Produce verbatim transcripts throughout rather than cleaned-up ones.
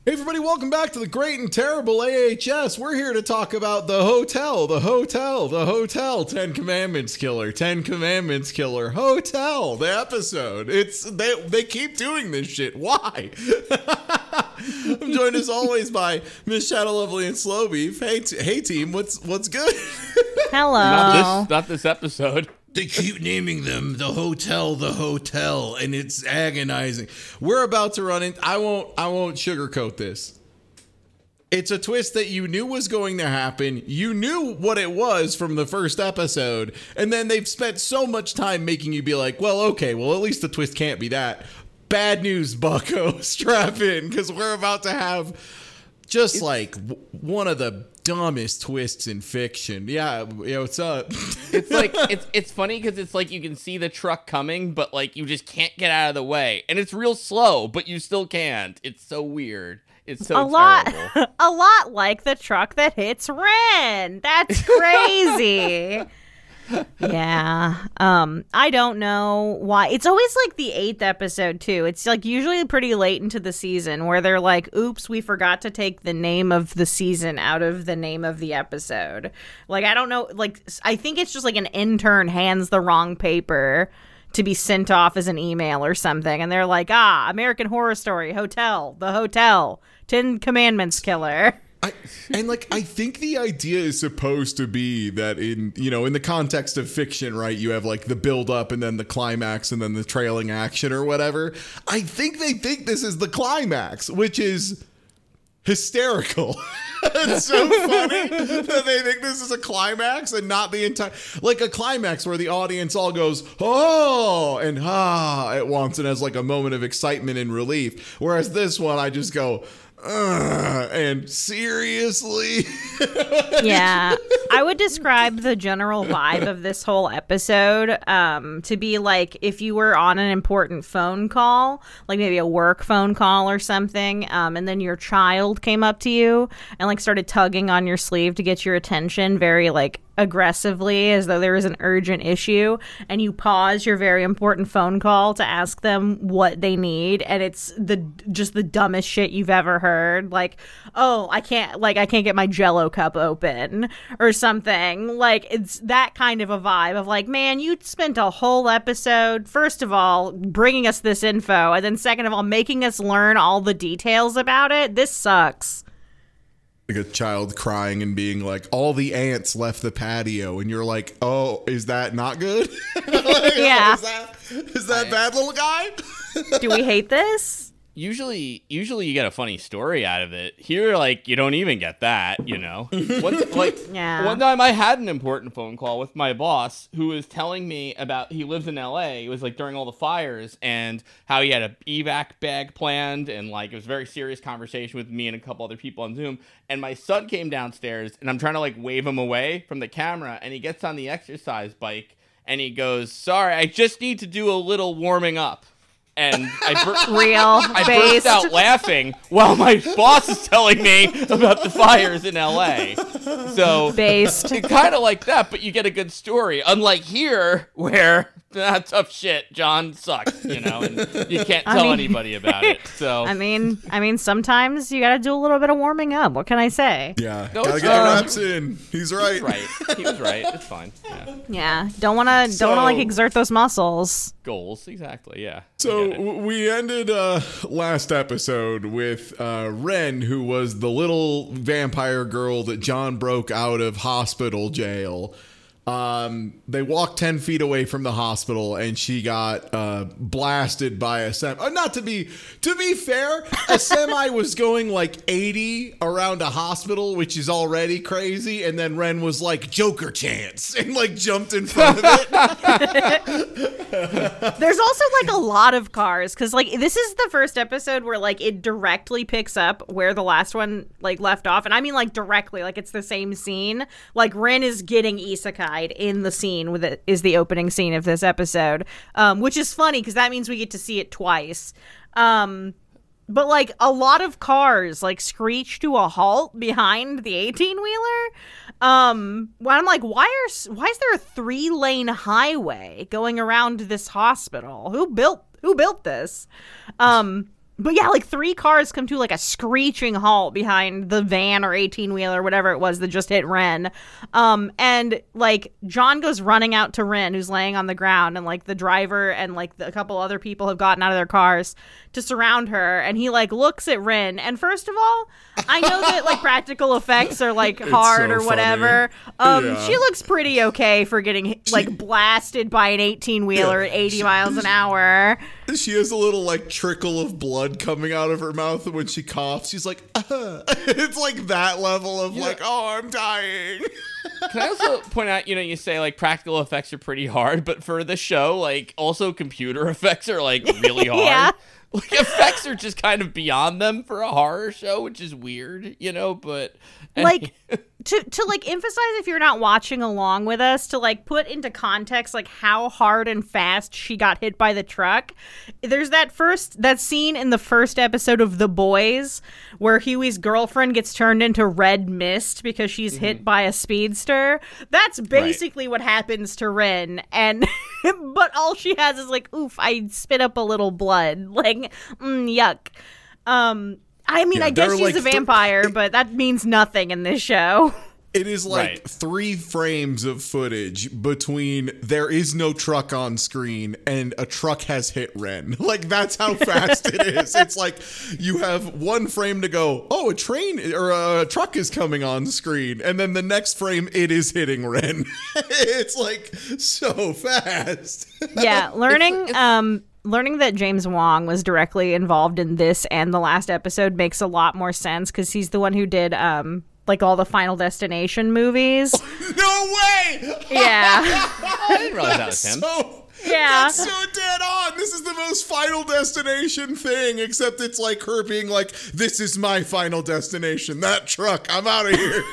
Hey everybody, welcome back to the Great and Terrible A H S. We're here to talk about the hotel, the hotel, the hotel, Ten Commandments Killer, Ten Commandments Killer, Hotel, the episode. It's, they, they keep doing this shit. Why? I'm joined as always by Miss Shadow Lovely and Slow Beef. Hey, t- hey team, what's, what's good? Hello. Not this, not this episode. They keep naming them the hotel, the hotel, and it's agonizing. We're about to run in. I won't. I won't sugarcoat this. It's a twist that you knew was going to happen. You knew what it was from the first episode, and then they've spent so much time making you be like, "Well, okay, well at least the twist can't be that." Bad news, Bucko. Strap in, because we're about to have just it's- like w- one of the dumbest twists in fiction. Yeah, yeah. What's up? It's like it's it's funny because it's like you can see the truck coming, but like you just can't get out of the way, and it's real slow, but you still can't. It's so weird. It's so a lot, terrible. a lot like the truck that hits Ren. That's crazy. Yeah. Um, I don't know why. It's always like the eighth episode too. It's like usually pretty late into the season where they're like, oops, we forgot to take the name of the season out of the name of the episode. Like, I don't know. Like, I think it's just like an intern hands the wrong paper to be sent off as an email or something. And they're like, ah, American Horror Story, hotel, the hotel, Ten Commandments Killer. I, and like I think the idea is supposed to be that in you know in the context of fiction, right, you have like the build up and then the climax and then the trailing action or whatever. I think they think this is the climax, which is hysterical. It's so funny that they think this is a climax and not the entire, like a climax where the audience all goes oh and ah at once and has like a moment of excitement and relief, whereas this one I just go Uh, and seriously? Yeah. I would describe the general vibe of this whole episode um, to be like if you were on an important phone call, like maybe a work phone call or something, um, and then your child came up to you and like started tugging on your sleeve to get your attention very like aggressively as though there was an urgent issue, and you pause your very important phone call to ask them what they need, and it's the just the dumbest shit you've ever heard, like, oh, I can't like I can't get my Jello cup open or something. Like, it's that kind of a vibe of like, man, you spent a whole episode, first of all, bringing us this info, and then second of all, making us learn all the details about it. This sucks. Like a child crying and being like, all the ants left the patio, and you're like, oh, is that not good? Like, yeah. Oh, is that, is that bad, little guy? Do we hate this? Usually, usually you get a funny story out of it. Here, like, you don't even get that, you know? One, like, Yeah. one time I had an important phone call with my boss who was telling me about, he lives in L A, it was, like, during all the fires, and how he had a evac bag planned, and, like, it was a very serious conversation with me and a couple other people on Zoom, and my son came downstairs, and I'm trying to, like, wave him away from the camera, and he gets on the exercise bike, and he goes, sorry, I just need to do a little warming up. And I bur- Real I based. burst out laughing while my boss is telling me about the fires in L A. So Based. it's kind of like that, but you get a good story. Unlike here, where ah, tough shit, John sucks, you know, and you can't I tell mean- anybody about it. So I mean, I mean, sometimes you got to do a little bit of warming up. What can I say? Yeah, No, gotta it's, get your uh, reps in. He's right. he's right. He was right. It's fine. Yeah. Yeah, don't want to, So- don't want to like exert those muscles. Goals, exactly. Yeah. I So get it. w- we ended uh, last episode with uh, Ren, who was the little vampire girl that John broke out of hospital jail. Um, they walked ten feet away from the hospital, and she got uh, blasted by a semi. Uh, not to be to be fair, a semi was going like eighty around a hospital, which is already crazy. And then Ren was like, "Joker chance," and like jumped in front of it. There's also like a lot of cars because like this is the first episode where like it directly picks up where the last one like left off, and I mean like directly, like it's the same scene. Like Ren is getting isekai in the scene with it is the opening scene of this episode, um, which is funny because that means we get to see it twice. Um, but like a lot of cars like screech to a halt behind the eighteen wheeler. Um, when I'm like, why are why is there a three lane highway going around this hospital? Who built who built this? Um. but yeah, like three cars come to like a screeching halt behind the van or eighteen-wheeler or whatever it was that just hit Ren. Um, and like John goes running out to Ren, who's laying on the ground, and like the driver and like the, a couple other people have gotten out of their cars to surround her. And he like looks at Ren. And first of all, I know that like practical effects are like hard so or whatever. Um, yeah. She looks pretty okay for getting like blasted by an eighteen-wheeler Yeah. at eighty miles an hour. She has a little like trickle of blood coming out of her mouth, and when she coughs, she's like, uh. It's like that level of Yeah. like, oh, I'm dying. Can I also point out, you know, you say like practical effects are pretty hard, but for the show, like also computer effects are like really hard. Yeah. Like effects are just kind of beyond them for a horror show, which is weird, you know, but Like to to like emphasize, if you're not watching along with us, to like put into context like how hard and fast she got hit by the truck. There's that first that scene in the first episode of The Boys where Huey's girlfriend gets turned into red mist because she's mm-hmm. hit by a speedster. That's basically right. what happens to Ren, and but all she has is like, oof, I spit up a little blood. Like, mm, yuck. Um I mean, yeah, I guess she's like a vampire, th- but that means nothing in this show. It is like right. three frames of footage between there is no truck on screen and a truck has hit Ren. Like, that's how fast it is. It's like you have one frame to go, oh, a train or a truck is coming on screen. And then the next frame, it is hitting Ren. It's like so fast. Yeah, learning... It's, it's, um. Learning that James Wong was directly involved in this and the last episode makes a lot more sense because he's the one who did um like all the Final Destination movies. No way! Yeah. I didn't realize that was him. So, yeah. That's so dead on. This is the most Final Destination thing, except it's like her being like, this is my final destination. That truck. I'm out of here.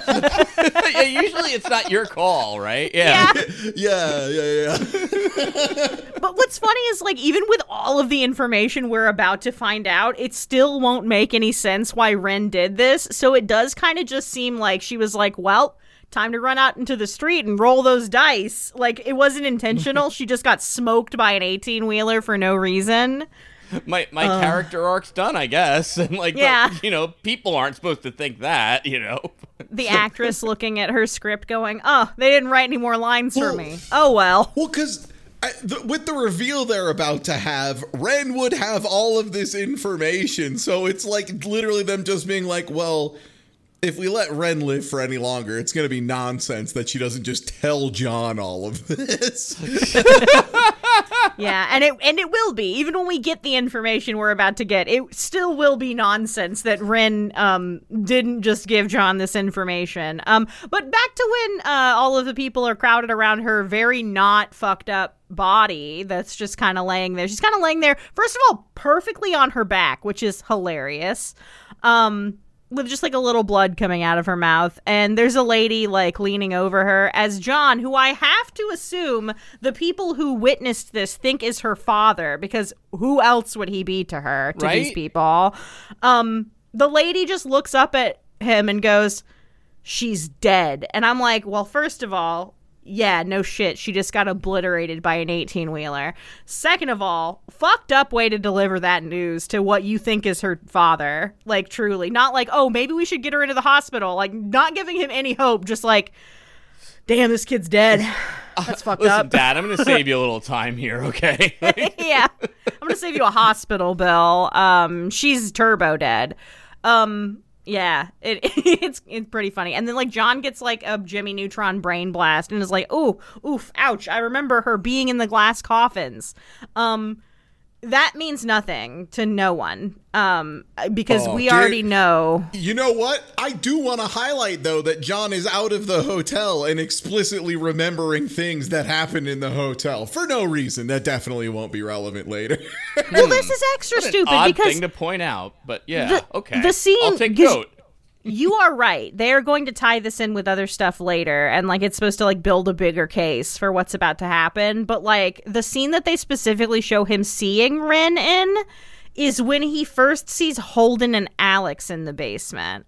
Yeah, usually it's not your call, right? Yeah. Yeah, yeah, yeah. yeah. But what's funny is, like, even with all of the information we're about to find out, it still won't make any sense why Ren did this. So it does kind of just seem like she was like, well, time to run out into the street and roll those dice. Like, it wasn't intentional. She just got smoked by an eighteen-wheeler for no reason. My my uh, character arc's done, I guess. And like, yeah. but, you know, people aren't supposed to think that, you know. The actress looking at her script going, oh, they didn't write any more lines well, for me. Oh, well. Well, because with the reveal they're about to have, Ren would have all of this information. So it's like literally them just being like, well, if we let Ren live for any longer, it's going to be nonsense that she doesn't just tell John all of this. Yeah, and it and it will be. Even when we get the information we're about to get, it still will be nonsense that Ren um, didn't just give John this information. Um, but back to when uh, all of the people are crowded around her very not fucked up body that's just kind of laying there. She's kind of laying there, first of all, perfectly on her back, which is hilarious. Um... with just like a little blood coming out of her mouth. And there's a lady like leaning over her as John, who I have to assume the people who witnessed this think is her father, because who else would he be to her, to right? these people? Um, the lady just looks up at him and goes, she's dead. And I'm like, well, first of all, yeah, no shit. She just got obliterated by an eighteen-wheeler. Second of all, fucked up way to deliver that news to what you think is her father. Like, truly. Not like, oh, maybe we should get her into the hospital. Like, not giving him any hope. Just like, damn, this kid's dead. That's fucked Listen, up. Dad, I'm going to save you a little time here, okay? Yeah. I'm going to save you a hospital bill. Um, she's turbo dead. Um... Yeah, it it's it's pretty funny. And then like John gets like a Jimmy Neutron brain blast and is like, "Ooh, oof, ouch. I remember her being in the glass coffins." Um that means nothing to no one. Um because oh, we dude. already know. You know what? I do want to highlight though that John is out of the hotel and explicitly remembering things that happened in the hotel for no reason. That definitely won't be relevant later. Well, this is extra what an stupid odd because thing to point out, but yeah, the, okay. The scene, I'll take note. You are right. They are going to tie this in with other stuff later, and like it's supposed to like build a bigger case for what's about to happen. But like the scene that they specifically show him seeing Ren in is when he first sees Holden and Alex in the basement,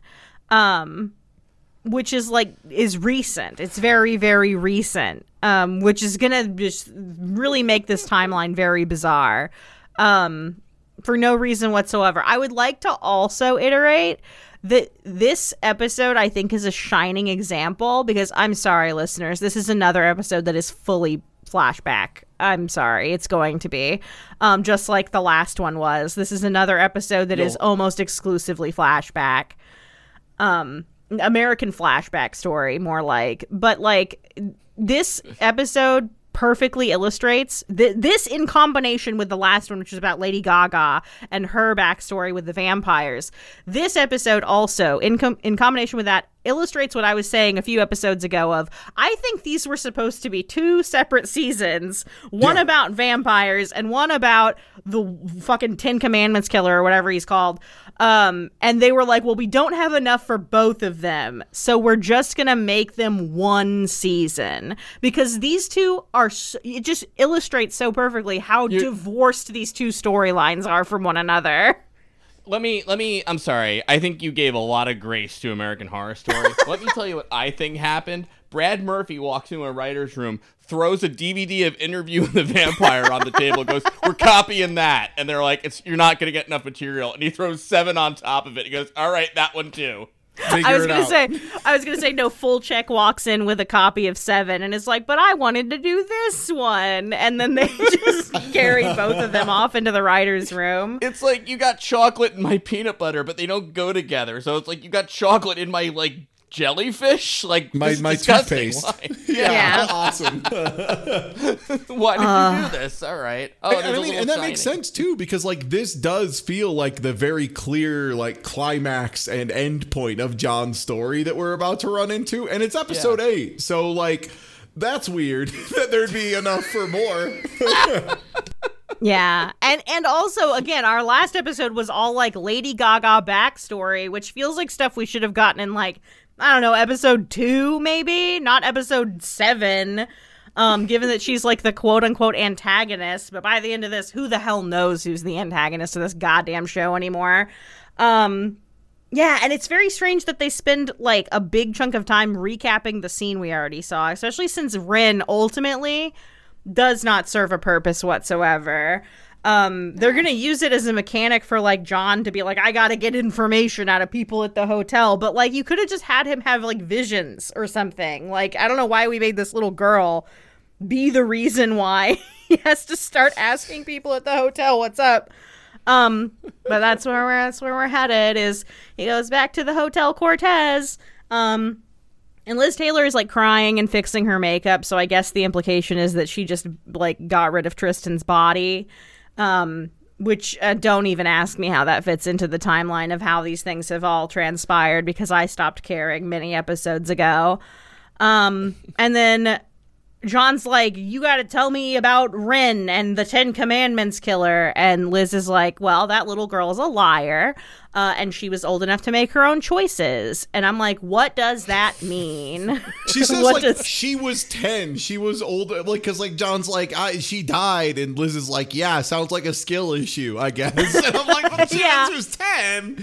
um, which is like is recent. It's very very recent, um, which is gonna just really make this timeline very bizarre. Um, for no reason whatsoever. I would like to also iterate that this episode, I think, is a shining example because I'm sorry, listeners, this is another episode that is fully flashback. I'm sorry, it's going to be. Um, just like the last one was. This is another episode that Yo. is almost exclusively flashback. Um, American flashback story, more like. But, like, this episode perfectly illustrates th- this in combination with the last one, which is about Lady Gaga and her backstory with the vampires. This episode also, in com- in combination with that, illustrates what I was saying a few episodes ago of, I think these were supposed to be two separate seasons, one yeah. about vampires and one about the fucking Ten Commandments killer or whatever he's called. Um, and they were like, well, we don't have enough for both of them, so we're just gonna make them one season because these two are so, it just illustrates so perfectly how You're- divorced these two storylines are from one another. Let me, let me, I'm sorry. I think you gave a lot of grace to American Horror Story. Let me tell you what I think happened. Brad Murphy walks into a writer's room, throws a D V D of Interview with the Vampire on the table, goes, we're copying that. And they're like, "It's you're not going to get enough material." And he throws Seven on top of it. He goes, all right, that one too. Figure I was gonna out. say, I was gonna say, no. Full Check walks in with a copy of Seven and is like, "But I wanted to do this one," and then they just carry both of them off into the writers' room. It's like you got chocolate in my peanut butter, but they don't go together. So it's like you got chocolate in my like jellyfish, like my my toothpaste. yeah. yeah, awesome. Why did uh, you do this? All right. Oh, I, I mean, and that makes sense too because like this does feel like the very clear like climax and end point of John's story that we're about to run into, and it's episode yeah. eight. So like that's weird that there'd be enough for more. Yeah, and and also, again, our last episode was all, like, Lady Gaga backstory, which feels like stuff we should have gotten in, like, I don't know, episode two, maybe? Not episode seven, um, given that she's, like, the quote-unquote antagonist. But by the end of this, who the hell knows who's the antagonist of this goddamn show anymore? Um, yeah, and it's very strange that they spend, like, a big chunk of time recapping the scene we already saw, especially since Rin ultimately does not serve a purpose whatsoever. Um, they're going to use it as a mechanic for, like, John to be like, I got to get information out of people at the hotel. But, like, you could have just had him have, like, visions or something. Like, I don't know why we made this little girl be the reason why he has to start asking people at the hotel what's up. Um, but that's where we're, that's where we're headed, is he goes back to the Hotel Cortez. Um, And Liz Taylor is, like, crying and fixing her makeup, so I guess the implication is that she just, like, got rid of Tristan's body, um, which uh, don't even ask me how that fits into the timeline of how these things have all transpired, because I stopped caring many episodes ago. Um, and then John's like, you gotta tell me about Rin and the Ten Commandments killer. And Liz is like, well, that little girl is a liar. Uh, and she was old enough to make her own choices. And I'm like, what does that mean? She says, like, does- she was ten. She was old. Like, because, like, John's like, I, she died. And Liz is like, yeah, sounds like a skill issue, I guess. And I'm like, but she yeah. was ten.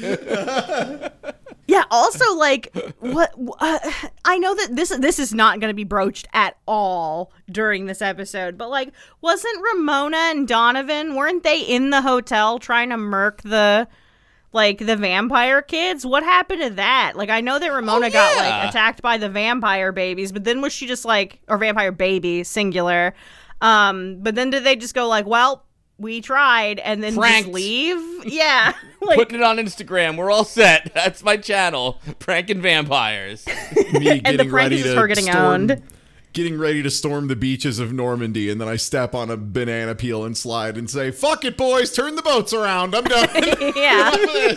Yeah, also, like, what? Uh, I know that this this is not going to be broached at all during this episode, but, like, wasn't Ramona and Donovan, weren't they in the hotel trying to murk the, like, the vampire kids? What happened to that? Like, I know that Ramona oh, yeah. got, like, attacked by the vampire babies, but then was she just, like, or vampire baby, singular, um, but then did they just go, like, well, we tried, and then Pranked. just leave? Yeah. Like, putting it on Instagram. We're all set. That's my channel. Pranking vampires. Me and the prank is her getting storm, owned. Getting ready to storm the beaches of Normandy, and then I step on a banana peel and slide and say, fuck it, boys. Turn the boats around. I'm done. Yeah.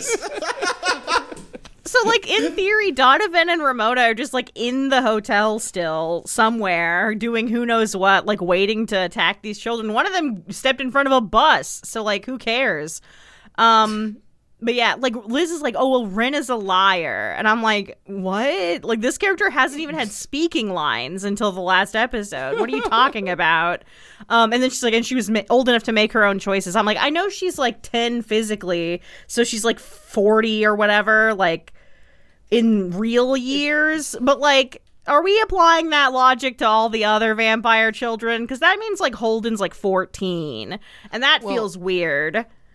So, like, in theory, Donovan and Ramona are just, like, in the hotel still somewhere doing who knows what, like, waiting to attack these children. One of them stepped in front of a bus, so, like, who cares? Um, but, yeah, like, Liz is like, oh, well, Rin is a liar. And I'm like, what? Like, this character hasn't even had speaking lines until the last episode. What are you talking about? Um, and then she's like, and she was ma- old enough to make her own choices. I'm like, I know she's, like, ten physically, so she's, like, forty or whatever, like, in real years, but, like, are we applying that logic to all the other vampire children? Because that means, like, Holden's, like, fourteen, and that well, feels weird.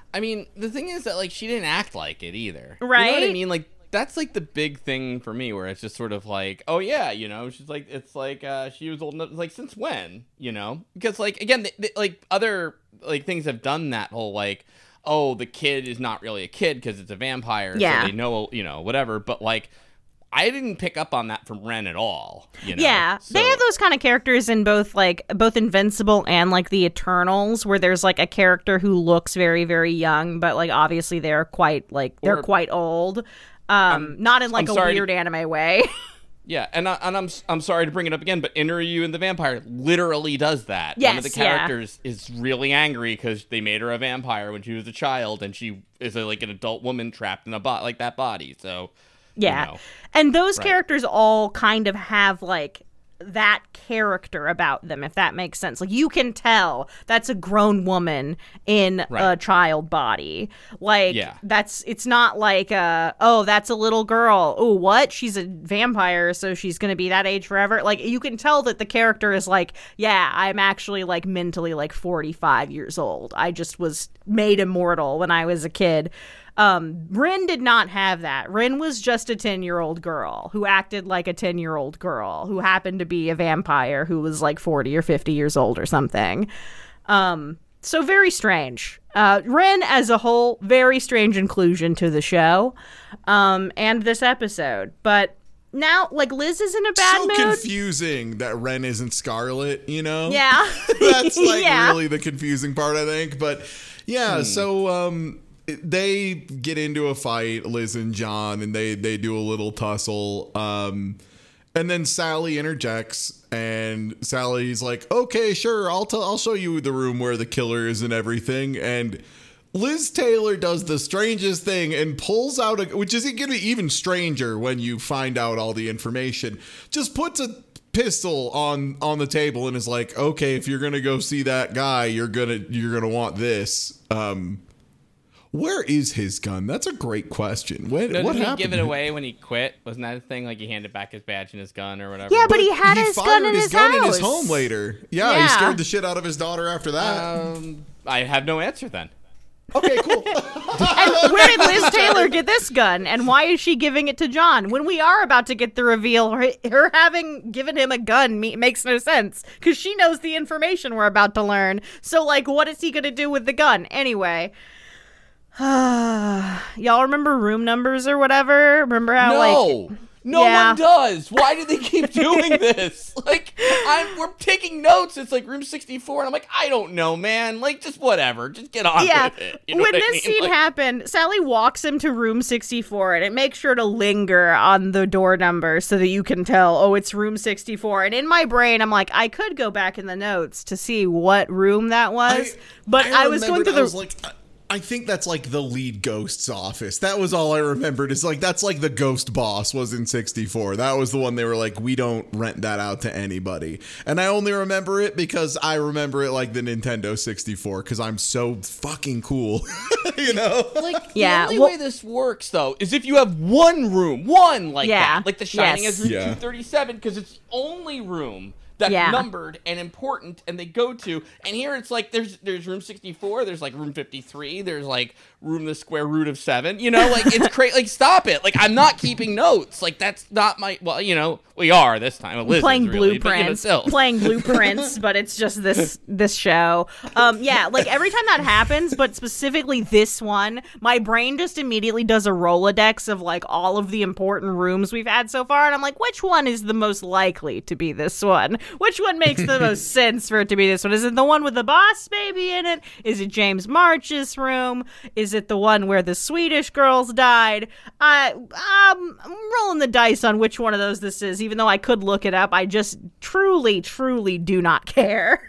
I mean, the thing is that, like, she didn't act like it either. Right? You know what I mean? Like, that's, like, the big thing for me, where it's just sort of like, oh, yeah, you know, she's like, it's like, uh, she was old enough, like, since when, you know? Because, like, again, they, they, like, other, like, things have done that whole, like, oh, the kid is not really a kid because it's a vampire, yeah. so they know, you know, whatever, but, like, I didn't pick up on that from Ren at all. You know? Yeah, so. they have those kind of characters in both, like, both Invincible and, like, the Eternals, where there's, like, a character who looks very, very young, but, like, obviously they're quite, like, they're or, quite old. Um, not in, like, I'm a weird to, anime way. Yeah, and, I, and I'm I'm sorry to bring it up again, but Inaryu and the Vampire literally does that. Yes, One of the characters yeah. is really angry because they made her a vampire when she was a child, and she is, a, like, an adult woman trapped in a bot like that body, so... Yeah. You know. And those right. characters characters all kind of have, like, that character about them, if that makes sense. Like, you can tell that's a grown woman in right. a child body. Like, yeah. that's, it's not like, uh, oh, that's a little girl. Oh, what? She's a vampire, so she's going to be that age forever. Like, you can tell that the character is like, yeah, I'm actually, like, mentally, like, forty-five years old. I just was made immortal when I was a kid. Um, Rin did not have that. Rin was just a ten-year-old girl who acted like a ten-year-old girl who happened to be a vampire who was like forty or fifty years old or something. Um, so very strange. Uh, Rin as a whole, very strange inclusion to the show um, and this episode. But now, like, Liz is in a bad so mood. So confusing that Ren isn't Scarlet, you know? Yeah. That's, like, yeah. really the confusing part, I think. But, yeah, hmm. so... um. They get into a fight, Liz and John, and they, they do a little tussle. Um, and then Sally interjects, and Sally's like, "Okay, sure, I'll tell, I'll show you the room where the killer is and everything." And Liz Taylor does the strangest thing and pulls out a, which is going to be even stranger when you find out all the information. Just puts a pistol on on the table and is like, "Okay, if you're gonna go see that guy, you're gonna you're gonna want this." Um, Where is his gun? That's a great question. When, no, what did he happened? give it away when he quit? Wasn't that a thing? Like, he handed back his badge and his gun or whatever? Yeah, but he had he his fired gun in his, his gun house. in his home later. Yeah, yeah, he scared the shit out of his daughter after that. Um, I have no answer then. Okay, cool. And where did Liz Taylor get this gun? And why is she giving it to John? When we are about to get the reveal, her, her having given him a gun me- makes no sense. Because she knows the information we're about to learn. So, like, what is he going to do with the gun? Anyway... Y'all remember room numbers or whatever? Remember how no. like No yeah. one does. Why do they keep doing this? Like, I'm we're taking notes. It's like room sixty-four, and I'm like, I don't know, man. Like, just whatever. Just get on yeah. with it. You know when what this I mean? scene like, happened, Sally walks him to room sixty-four, and it makes sure to linger on the door number so that you can tell, oh, it's room sixty-four. And in my brain, I'm like, I could go back in the notes to see what room that was, I, but I, I was going through the. I was like, I think that's like the lead ghost's office. That was all I remembered. It's like, that's like the ghost boss was in sixty-four. That was the one they were like, we don't rent that out to anybody. And I only remember it because I remember it like the Nintendo sixty-four because I'm so fucking cool. You know? Like, yeah, the only well, way this works, though, is if you have one room, one like yeah, that. Like The Shining yes. has room Yeah. two thirty-seven because it's the only room that's Yeah. numbered and important and they go to. And here it's like there's there's room sixty-four, there's like room fifty-three, there's like room the square root of seven. You know, like it's crazy. Like, stop it. Like, I'm not keeping notes. Like, that's not my, well, you know, we are this time. Liz playing is really, blueprints, but, you know, still. playing blueprints, but it's just this this show. Um, yeah, like every time that happens, but specifically this one, my brain just immediately does a Rolodex of like all of the important rooms we've had so far, and I'm like, which one is the most likely to be this one? Which one makes the most sense for it to be this one? Is it the one with the boss baby in it? Is it James March's room? Is it the one where the Swedish girls died? I um, I'm rolling the dice on which one of those this is. Even though I could look it up, I just truly, truly do not care.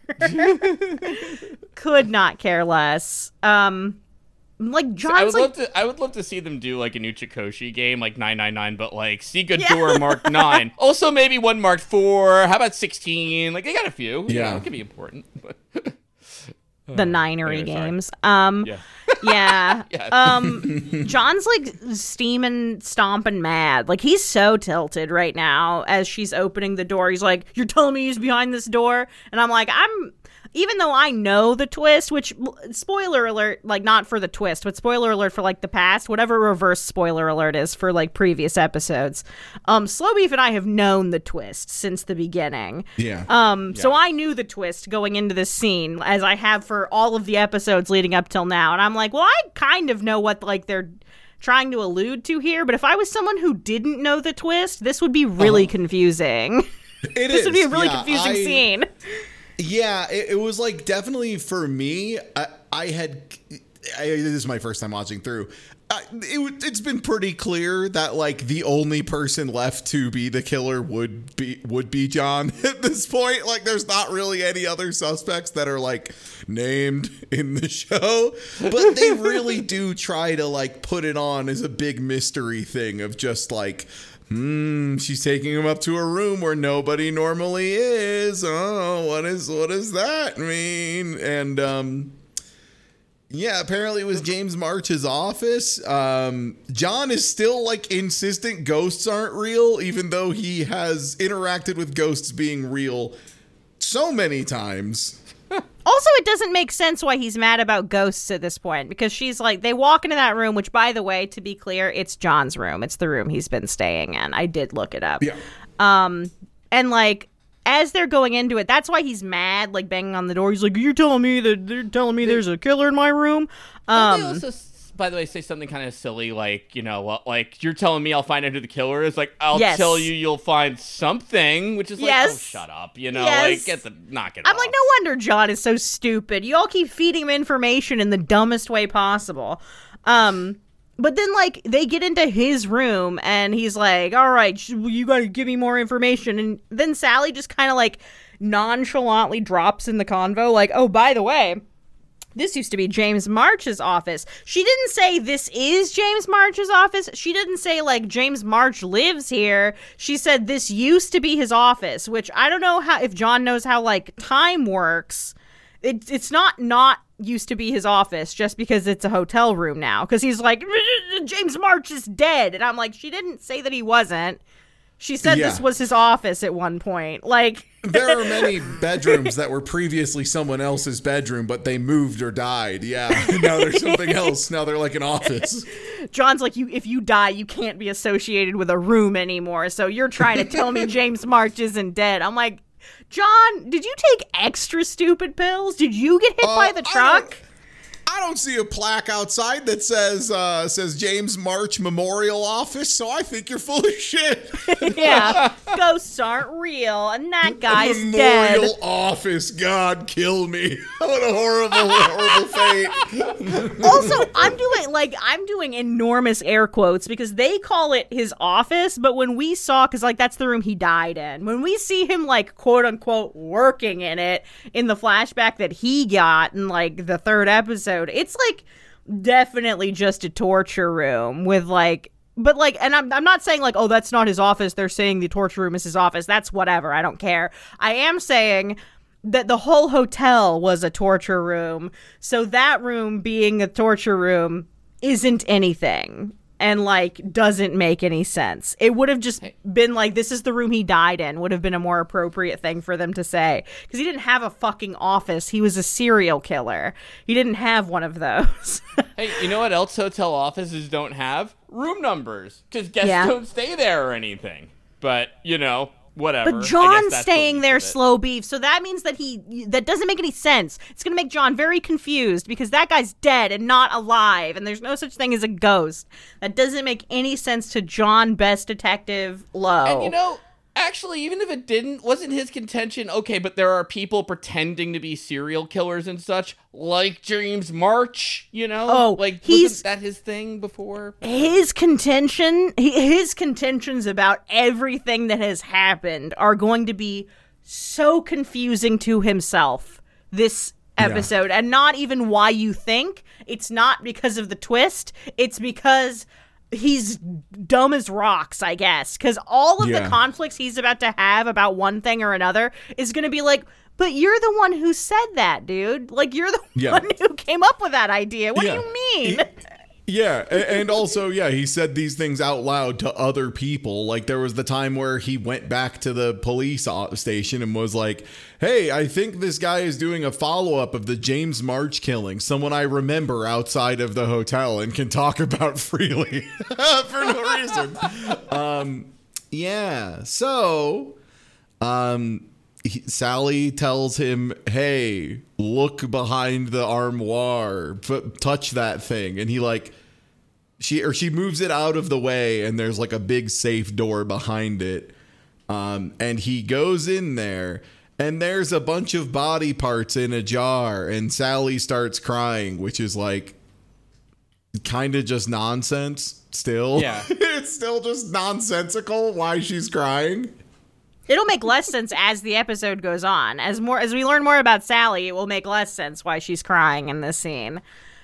Could not care less. Um, like John's I would like, love to. I would love to see them do like a new Chikoshi game, like nine nine nine, but like Sega Yeah. Door Mark nine. Also, maybe one Mark four. How about sixteen? Like, they got a few. You Yeah. know, it could be important. But the ninery anyway, sorry. games. Um, yeah. yeah. Yeah. Um, John's like steaming, stomping mad. Like, he's so tilted right now as she's opening the door. He's like, "You're telling me he's behind this door?" And I'm like, I'm. even though I know the twist, which, spoiler alert, like, not for the twist, but spoiler alert for, like, the past, whatever reverse spoiler alert is for, like, previous episodes, um, Slow Beef and I have known the twist since the beginning. Yeah. Um, Yeah. So I knew the twist going into this scene, as I have for all of the episodes leading up till now, and I'm like, well, I kind of know what, like, they're trying to allude to here, but if I was someone who didn't know the twist, this would be really uh-huh. confusing. It this is. would be a really yeah, confusing I, scene. Yeah, it, it was like definitely for me. I, I had I, this is my first time watching through. Uh, it, it's been pretty clear that like the only person left to be the killer would be would be John at this point. Like, there's not really any other suspects that are like named in the show, but they really do try to like put it on as a big mystery thing of just like, Hmm, she's taking him up to a room where nobody normally is. Oh, what is what does that mean? And um yeah, apparently it was James March's office. Um John is still like insistent ghosts aren't real, even though he has interacted with ghosts being real so many times. Also, it doesn't make sense why he's mad about ghosts at this point, because she's like, they walk into that room, which, by the way, to be clear, it's John's room. It's the room he's been staying in. I did look it up. Yeah. Um, and like, as they're going into it, that's why he's mad, like banging on the door. He's like, you're telling me that they're telling me there's a killer in my room? Um, they also, by the way, say something kind of silly, like, you know, well, like, you're telling me I'll find out who the killer is? Like, I'll yes. tell you you'll find something, which is like, yes. oh, shut up, you know? Yes. Like, get the, knock it I'm off. like, no wonder John is so stupid. You all keep feeding him information in the dumbest way possible. Um... But then, like, they get into his room, and he's like, all right, sh- you gotta give me more information. And then Sally just kind of, like, nonchalantly drops in the convo, like, oh, by the way, this used to be James March's office. She didn't say this is James March's office. She didn't say, like, James March lives here. She said this used to be his office, which I don't know how if John knows how, like, time works. It, it's not not used to be his office just because it's a hotel room now. Because he's like, James March is dead. And I'm like, she didn't say that he wasn't. She said yeah. this was his office at one point. Like, there are many bedrooms that were previously someone else's bedroom, but they moved or died. Yeah. Now there's something else. Now they're like an office. John's like, you, if you die, you can't be associated with a room anymore. So you're trying to tell me James March isn't dead. I'm like, John, did you take extra stupid pills? Did you get hit uh, by the truck? I don't see a plaque outside that says uh, says James March Memorial Office, so I think you're full of shit. Yeah, ghosts aren't real, and that guy's Memorial dead. Memorial Office, God, kill me. What a horrible, horrible fate. Also, I'm doing, like, I'm doing enormous air quotes because they call it his office, but when we saw, because, like, that's the room he died in, when we see him, like, quote-unquote working in it in the flashback that he got in, like, the third episode, it's like definitely just a torture room with like, but like, and I'm I'm not saying like, oh, that's not his office. They're saying the torture room is his office. That's whatever. I don't care. I am saying that the whole hotel was a torture room. So that room being a torture room isn't anything. And, like, doesn't make any sense. It would have just been like, this is the room he died in, would have been a more appropriate thing for them to say. Because he didn't have a fucking office. He was a serial killer. He didn't have one of those. Hey, you know what else hotel offices don't have? Room numbers. Because guests Yeah. don't stay there or anything. But, you know, whatever. But I guess John's that's staying the there least of it. slow beef, so that means that he that doesn't make any sense. It's gonna make John very confused because that guy's dead and not alive, and there's no such thing as a ghost. That doesn't make any sense to John, best detective Lowe. And you know, actually, even if it didn't, wasn't his contention, okay, but there are people pretending to be serial killers and such, like James March, you know? Oh, like, he's- wasn't that his thing before? his contention, his contentions about everything that has happened are going to be so confusing to himself this episode, and not even why you think. It's not because of the twist. It's because he's dumb as rocks, I guess, because all of Yeah. the conflicts he's about to have about one thing or another is going to be like, but you're the one who said that, dude. Like, you're the Yeah. one who came up with that idea. What Yeah. do you mean? He- Yeah, and also, yeah, he said these things out loud to other people. Like, there was the time where he went back to the police station and was like, hey, I think this guy is doing a follow-up of the James March killing, someone I remember outside of the hotel and can talk about freely for no reason. Um, yeah, so... Um, he, Sally tells him, hey, look behind the armoire, f- touch that thing. And he like, she, or she moves it out of the way and there's like a big safe door behind it. Um, and he goes in there and there's a bunch of body parts in a jar and Sally starts crying, which is like kind of just nonsense still. Yeah. It's still just nonsensical why she's crying. It'll make less sense as the episode goes on. As more as we learn more about Sally, it will make less sense why she's crying in this scene.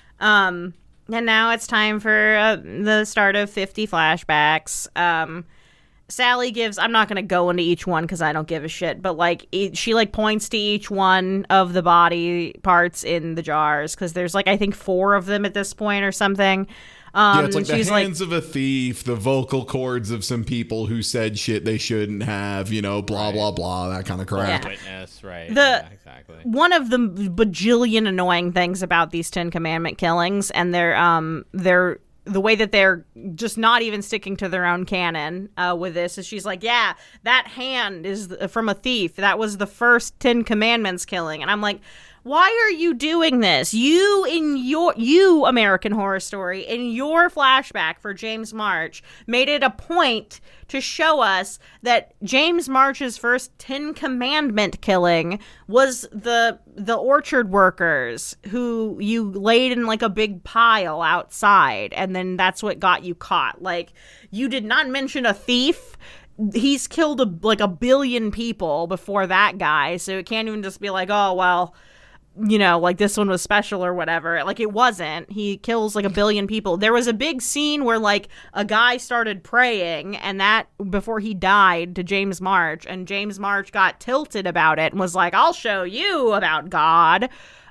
Um, and now it's time for uh, the start of fifty flashbacks. Um, Sally gives. I'm not gonna go into each one because I don't give a shit. But like, it, she like points to each one of the body parts in the jars because there's like I think four of them at this point or something. Um, yeah, it's like the she's hands like, of a thief, the vocal cords of some people who said shit they shouldn't have, you know, blah, Right. blah, blah, that kind of crap. Yeah. Witness, right? The- yeah, exactly. one of the bajillion annoying things about these Ten Commandment killings, and they're um they're the way that they're just not even sticking to their own canon uh, with this is she's like, yeah, that hand is from a thief. That was the first Ten Commandments killing, and I'm like, why are you doing this? You in your you American Horror Story in your flashback for James March made it a point to show us that James March's first Ten Commandment killing was the the orchard workers who you laid in like a big pile outside, and then that's what got you caught. Like, you did not mention a thief. He's killed a, like a billion people before that guy, so it can't even just be like, oh well, you know, like this one was special or whatever. Like, it wasn't. He kills like a billion people. There was a big scene where like a guy started praying, and that before he died, to James March, and James March got tilted about it and was like, I'll show you about God.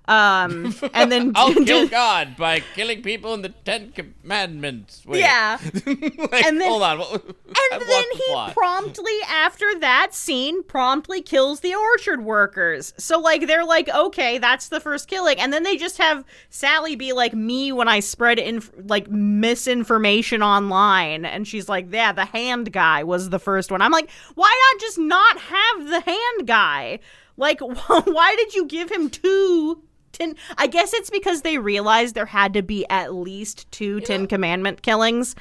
Um, and then I'll kill God by killing people in the Ten Commandments. Wait. Yeah. like, And then- hold on. I And then lost the he plot. promptly, after that scene, promptly kills the orchard workers. So, like, they're like, okay, that's the first killing. And then they just have Sally be like me when I spread, inf- like, misinformation online. And she's like, yeah, the hand guy was the first one. I'm like, why not just not have the hand guy? Like, why did you give him two Ten? I guess it's because they realized there had to be at least two Ten Commandment killings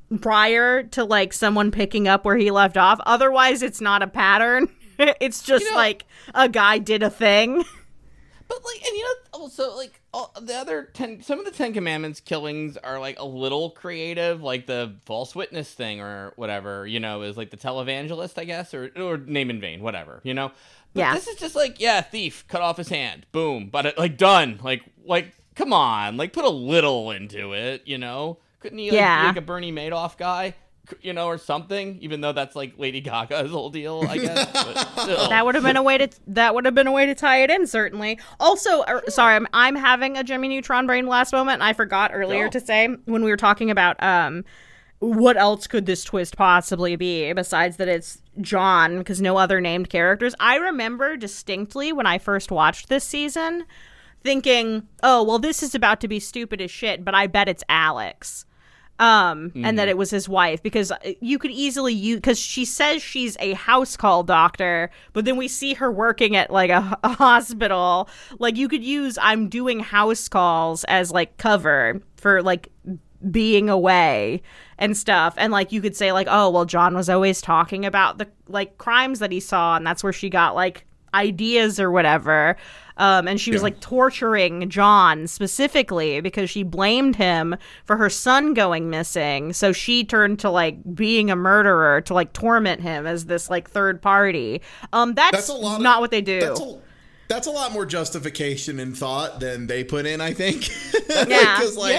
prior to like someone picking up where he left off. Otherwise, it's not a pattern. It's just You know- like a guy did a thing. But like, and you know, also like all, the other ten, some of the Ten Commandments killings are like a little creative, like the false witness thing or whatever. You know, is like the televangelist, I guess, or or name in vain, whatever. You know. But Yeah. this is just like, yeah, thief, cut off his hand, boom, but it, like done, like like come on, like put a little into it, you know? Couldn't he like, Yeah. be like a Bernie Madoff guy, C- you know, or something? Even though that's like Lady Gaga's whole deal, I guess. But still. That would have been a way to that would have been a way to tie it in, certainly. Also, er, sorry, I'm I'm having a Jimmy Neutron brain last moment, and I forgot earlier No. to say when we were talking about um what else could this twist possibly be besides that it's John, because no other named characters. I remember distinctly when I first watched this season thinking, oh, well, this is about to be stupid as shit, but I bet it's Alex. Um, and that it was his wife, because you could easily use, because she says she's a house call doctor, but then we see her working at like a, a hospital. Like, you could use I'm doing house calls as like cover for like being away and stuff. And like, you could say like, oh, well, John was always talking about the like crimes that he saw, and that's where she got like ideas or whatever. Um, and she was Yeah. like torturing John specifically because she blamed him for her son going missing. So she turned to like being a murderer to like torment him as this like third party. Um, that's, That's a lot of- not what they do. That's a, that's a lot more justification and thought than they put in, I think. Yeah. Because, like, Yeah.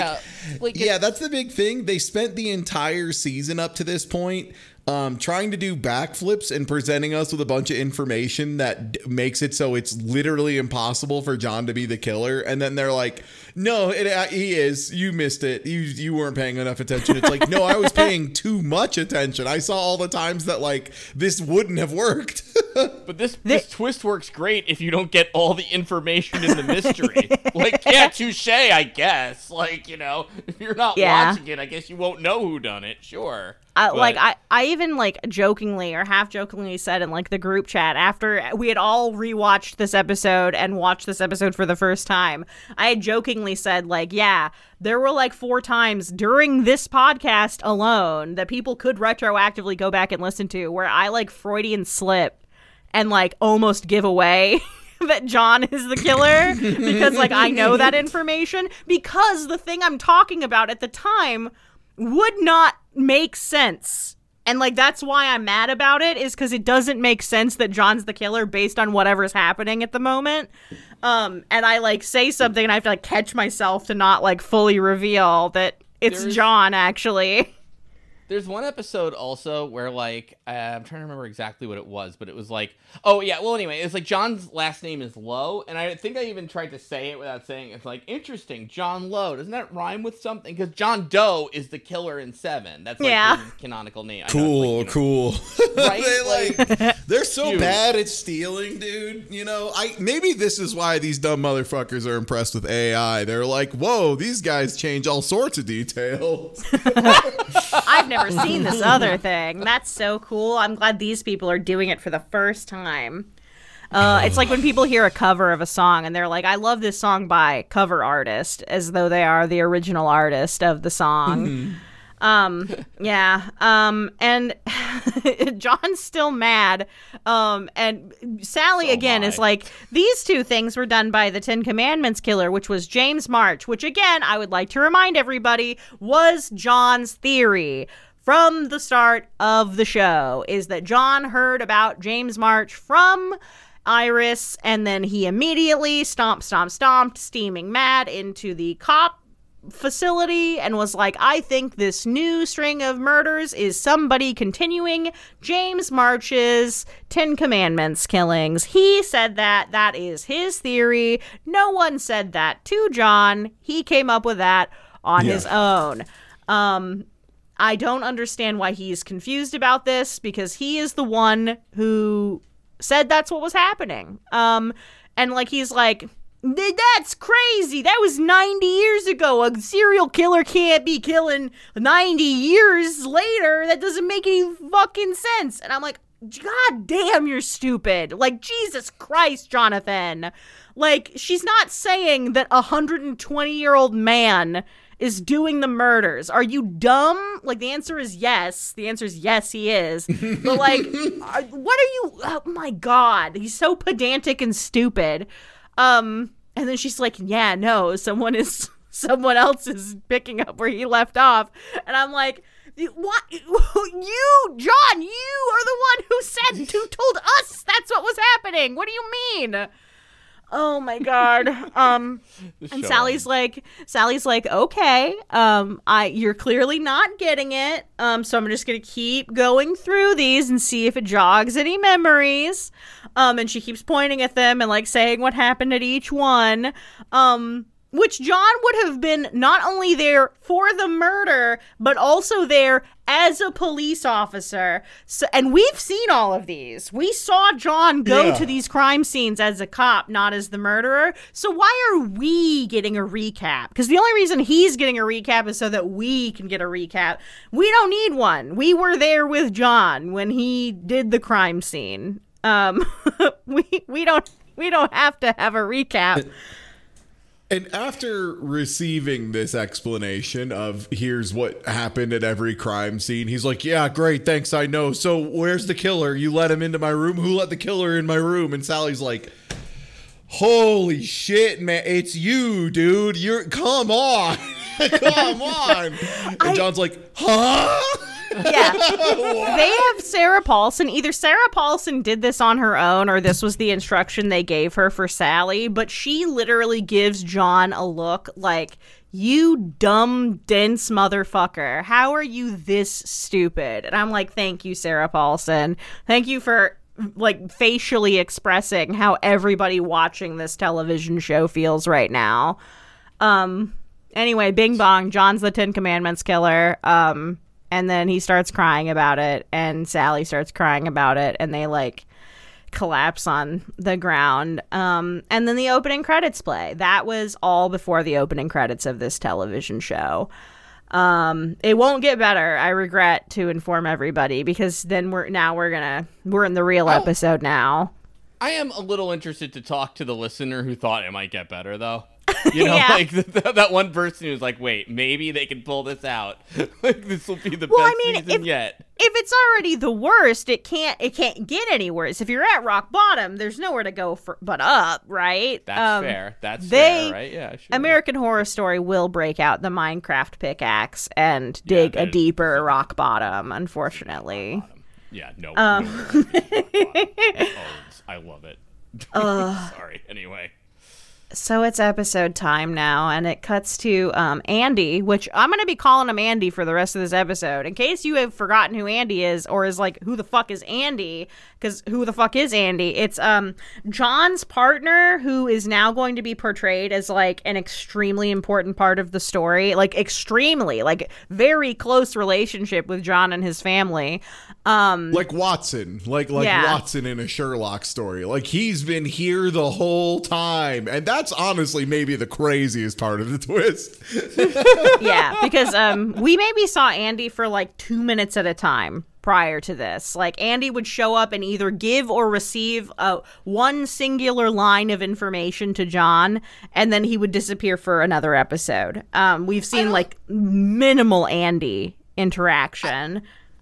like yeah, that's the big thing. They spent the entire season up to this point um, trying to do backflips and presenting us with a bunch of information that d- makes it so it's literally impossible for John to be the killer. And then they're like, no, it, uh, he is. You missed it. You you weren't paying enough attention. It's like, no, I was paying too much attention. I saw all the times that like this wouldn't have worked. But this this twist works great if you don't get all the information in the mystery. Like, yeah, touche, I guess. Like, you know, if you're not Yeah. watching it, I guess you won't know who done it. Sure. I, But- like I, I even like jokingly or half jokingly said in like the group chat after we had all rewatched this episode and watched this episode for the first time, I had jokingly said like, yeah, there were like four times during this podcast alone that people could retroactively go back and listen to where I like Freudian slip and like almost give away that John is the killer because like I know that information because the thing I'm talking about at the time would not make sense. And like that's why I'm mad about it is because it doesn't make sense that John's the killer based on whatever's happening at the moment. Um, and I like say something and I have to like catch myself to not like fully reveal that it's There's- John actually. There's one episode also where, like, uh, I'm trying to remember exactly what it was, but it was like, oh, yeah, well, anyway, it's like John's last name is Lowe, and I think I even tried to say it without saying it. It's like, interesting, John Lowe. Doesn't that rhyme with something? Because John Doe is the killer in Seven. That's, like, Yeah. his canonical name. I know, Cool, it's like, you know, cool. Right? they like they're so Dude. bad at stealing, dude. You know, I maybe this is why these dumb motherfuckers are impressed with A I. They're like, whoa, these guys change all sorts of details. I've never seen this other thing. That's so cool. I'm glad these people are doing it for the first time. Uh, it's like when people hear a cover of a song and they're like, I love this song by cover artist, as though they are the original artist of the song. Mm-hmm. Um, yeah. Um, and John's still mad. Um, and Sally So again am is I. like, these two things were done by the Ten Commandments killer, which was James March, which again, I would like to remind everybody was John's theory from the start of the show, is that John heard about James March from Iris, and then he immediately stomped, stomped, stomped, steaming mad into the cop facility and was like, I think this new string of murders is somebody continuing James March's Ten Commandments killings. He said that. That is his theory. No one said that to John. He came up with that on Yeah. his own. Um, I don't understand why he's confused about this because he is the one who said that's what was happening. Um, and like, he's like, that's crazy. That was ninety years ago. A serial killer can't be killing ninety years later. That doesn't make any fucking sense. And I'm like, God damn, you're stupid. Like, Jesus Christ, Jonathan. Like, she's not saying that a one hundred twenty year old man is doing the murders. Are you dumb? Like, the answer is yes. The answer is yes, he is. But like, are- what are you? Oh my God. He's so pedantic and stupid. Um, and then she's like, yeah, no, someone is, someone else is picking up where he left off. And I'm like, what? You, John, you are the one who said, who told us that's what was happening. What do you mean? Oh my God. Um, The and show. Sally's like, Sally's like, okay, um, I, you're clearly not getting it. Um, so I'm just going to keep going through these and see if it jogs any memories. Um, and she keeps pointing at them and like saying what happened at each one. Um, which John would have been not only there for the murder, but also there as a police officer. So, and we've seen all of these. We saw John go Yeah. to these crime scenes as a cop, not as the murderer. So why are we getting a recap? Because the only reason he's getting a recap is so that we can get a recap. We don't need one. We were there with John when he did the crime scene. Um, we we don't we don't have to have a recap. And after receiving this explanation of here's what happened at every crime scene, he's like, yeah, great, thanks, I know. So where's the killer? You let him into my room? Who let the killer in my room? And Sally's like, holy shit, man, it's you, dude. You're, come on. Come on. And John's like, huh? Yeah. They have Sarah Paulson. Either Sarah Paulson did this on her own or this was the instruction they gave her for Sally, but she literally gives John a look like, you dumb, dense motherfucker. How are you this stupid? And I'm like, thank you, Sarah Paulson. Thank you for, like, facially expressing how everybody watching this television show feels right now. Um, anyway, bing bong, John's the Ten Commandments killer. Um, and then he starts crying about it, and Sally starts crying about it, and they, like, collapse on the ground. Um, and then the opening credits play. That was all before the opening credits of this television show. Um, it won't get better. I regret to inform everybody, because then we're now we're gonna we're in the real I'll, episode now. I am a little interested to talk to the listener who thought it might get better, though. You know, Yeah. like th- th- that one person who's like, "Wait, maybe they can pull this out. Like, this will be the Well, I best mean, season if- yet." If it's already the worst, it can't it can't get any worse. If you're at rock bottom, there's nowhere to go for, but up, right? That's Um, fair. That's they- fair, right? Yeah, sure. American Horror Story will break out the Minecraft pickaxe and dig that a is- deeper rock bottom, unfortunately. Yeah, no. Um. no oh, I love it. Sorry. Anyway. So it's episode time now, and it cuts to um, Andy, which I'm going to be calling him Andy for the rest of this episode. In case you have forgotten who Andy is, or is like, who the fuck is Andy? Because who the fuck is Andy? It's um John's partner, who is now going to be portrayed as like an extremely important part of the story. Like extremely, like very close relationship with John and his family. Um, Like Watson, like like Yeah. Watson in a Sherlock story. Like he's been here the whole time, and that's honestly maybe the craziest part of the twist. yeah, because um, we maybe saw Andy for like two minutes at a time prior to this. Like Andy would show up and either give or receive uh, one singular line of information to John, and then he would disappear for another episode. Um, we've seen like minimal Andy interaction.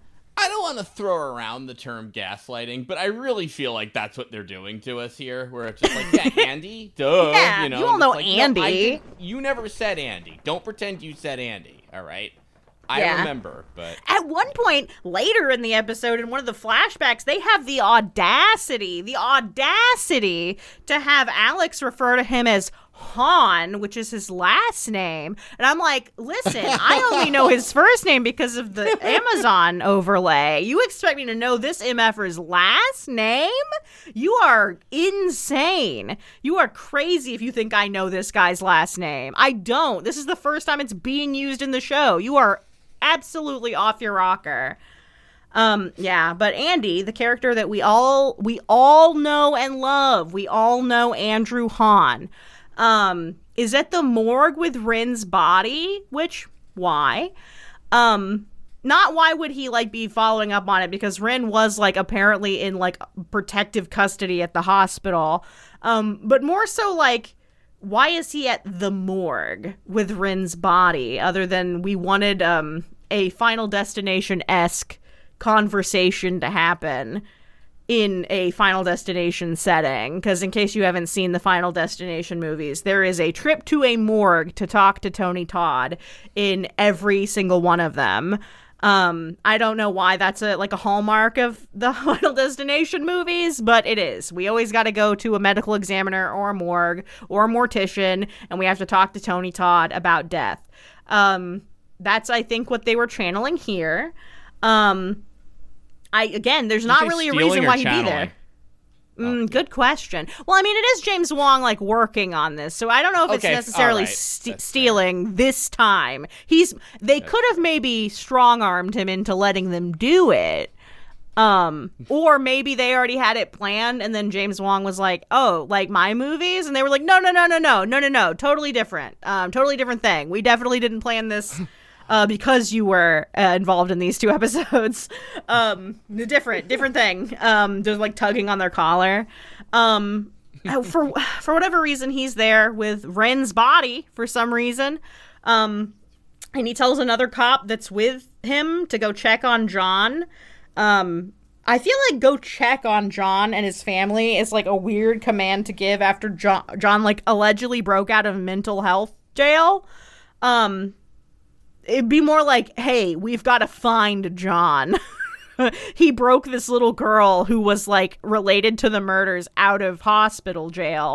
I don't want to throw around the term gaslighting, but I really feel like that's what they're doing to us here, where it's just like, yeah, Andy, duh. Yeah, you know, you all and know it's like, Andy. No, I didn't- you never said Andy. Don't pretend you said Andy, all right? I Yeah. remember, but... At one point later in the episode, in one of the flashbacks, they have the audacity, the audacity to have Alex refer to him as Han, which is his last name. And I'm like, listen, I only know his first name because of the Amazon overlay. You expect me to know this MFer's last name? You are insane. You are crazy if you think I know this guy's last name. I don't. This is the first time it's being used in the show. You are absolutely off your rocker. Um, yeah, but Andy, the character that we all we all know and love, we all know Andrew Hahn, um, is at the morgue with Rin's body, which, why? Um, not why would he, like, be following up on it, because Rin was, like, apparently in, like, protective custody at the hospital, um, but more so, like, why is he at the morgue with Rin's body, other than we wanted, um, a Final Destination-esque conversation to happen in a Final Destination setting? Because in case you haven't seen the Final Destination movies, there is a trip to a morgue to talk to Tony Todd in every single one of them. Um, I don't know why that's a like a hallmark of the Final Destination movies, but it is. We always got to go to a medical examiner or a morgue or a mortician, and we have to talk to Tony Todd about death. Um, that's, I think, what they were channeling here. Um, I again, there's not say really a stealing reason or why he'd be channeling? there. Mm, good question. Well, I mean, it is James Wong, like, working on this, so I don't know if it's Okay, necessarily all right. st- That's stealing this time. He's they could have maybe strong-armed him into letting them do it. Um, or maybe they already had it planned, and then James Wong was like, "Oh, like my movies," and they were like, "No, no, no, no, no, no, no, no, totally different, um, totally different thing. We definitely didn't plan this, uh, because you were uh, involved in these two episodes. Um, the different, different thing. Um, just like tugging on their collar. Um, for for whatever reason, he's there with Ren's body for some reason. Um, and he tells another cop that's with him to go check on John. Um, I feel like go check on John and his family is like a weird command to give after John, John like allegedly broke out of mental health jail. Um, it'd be more like, hey, we've got to find John. He broke this little girl who was like related to the murders out of hospital jail.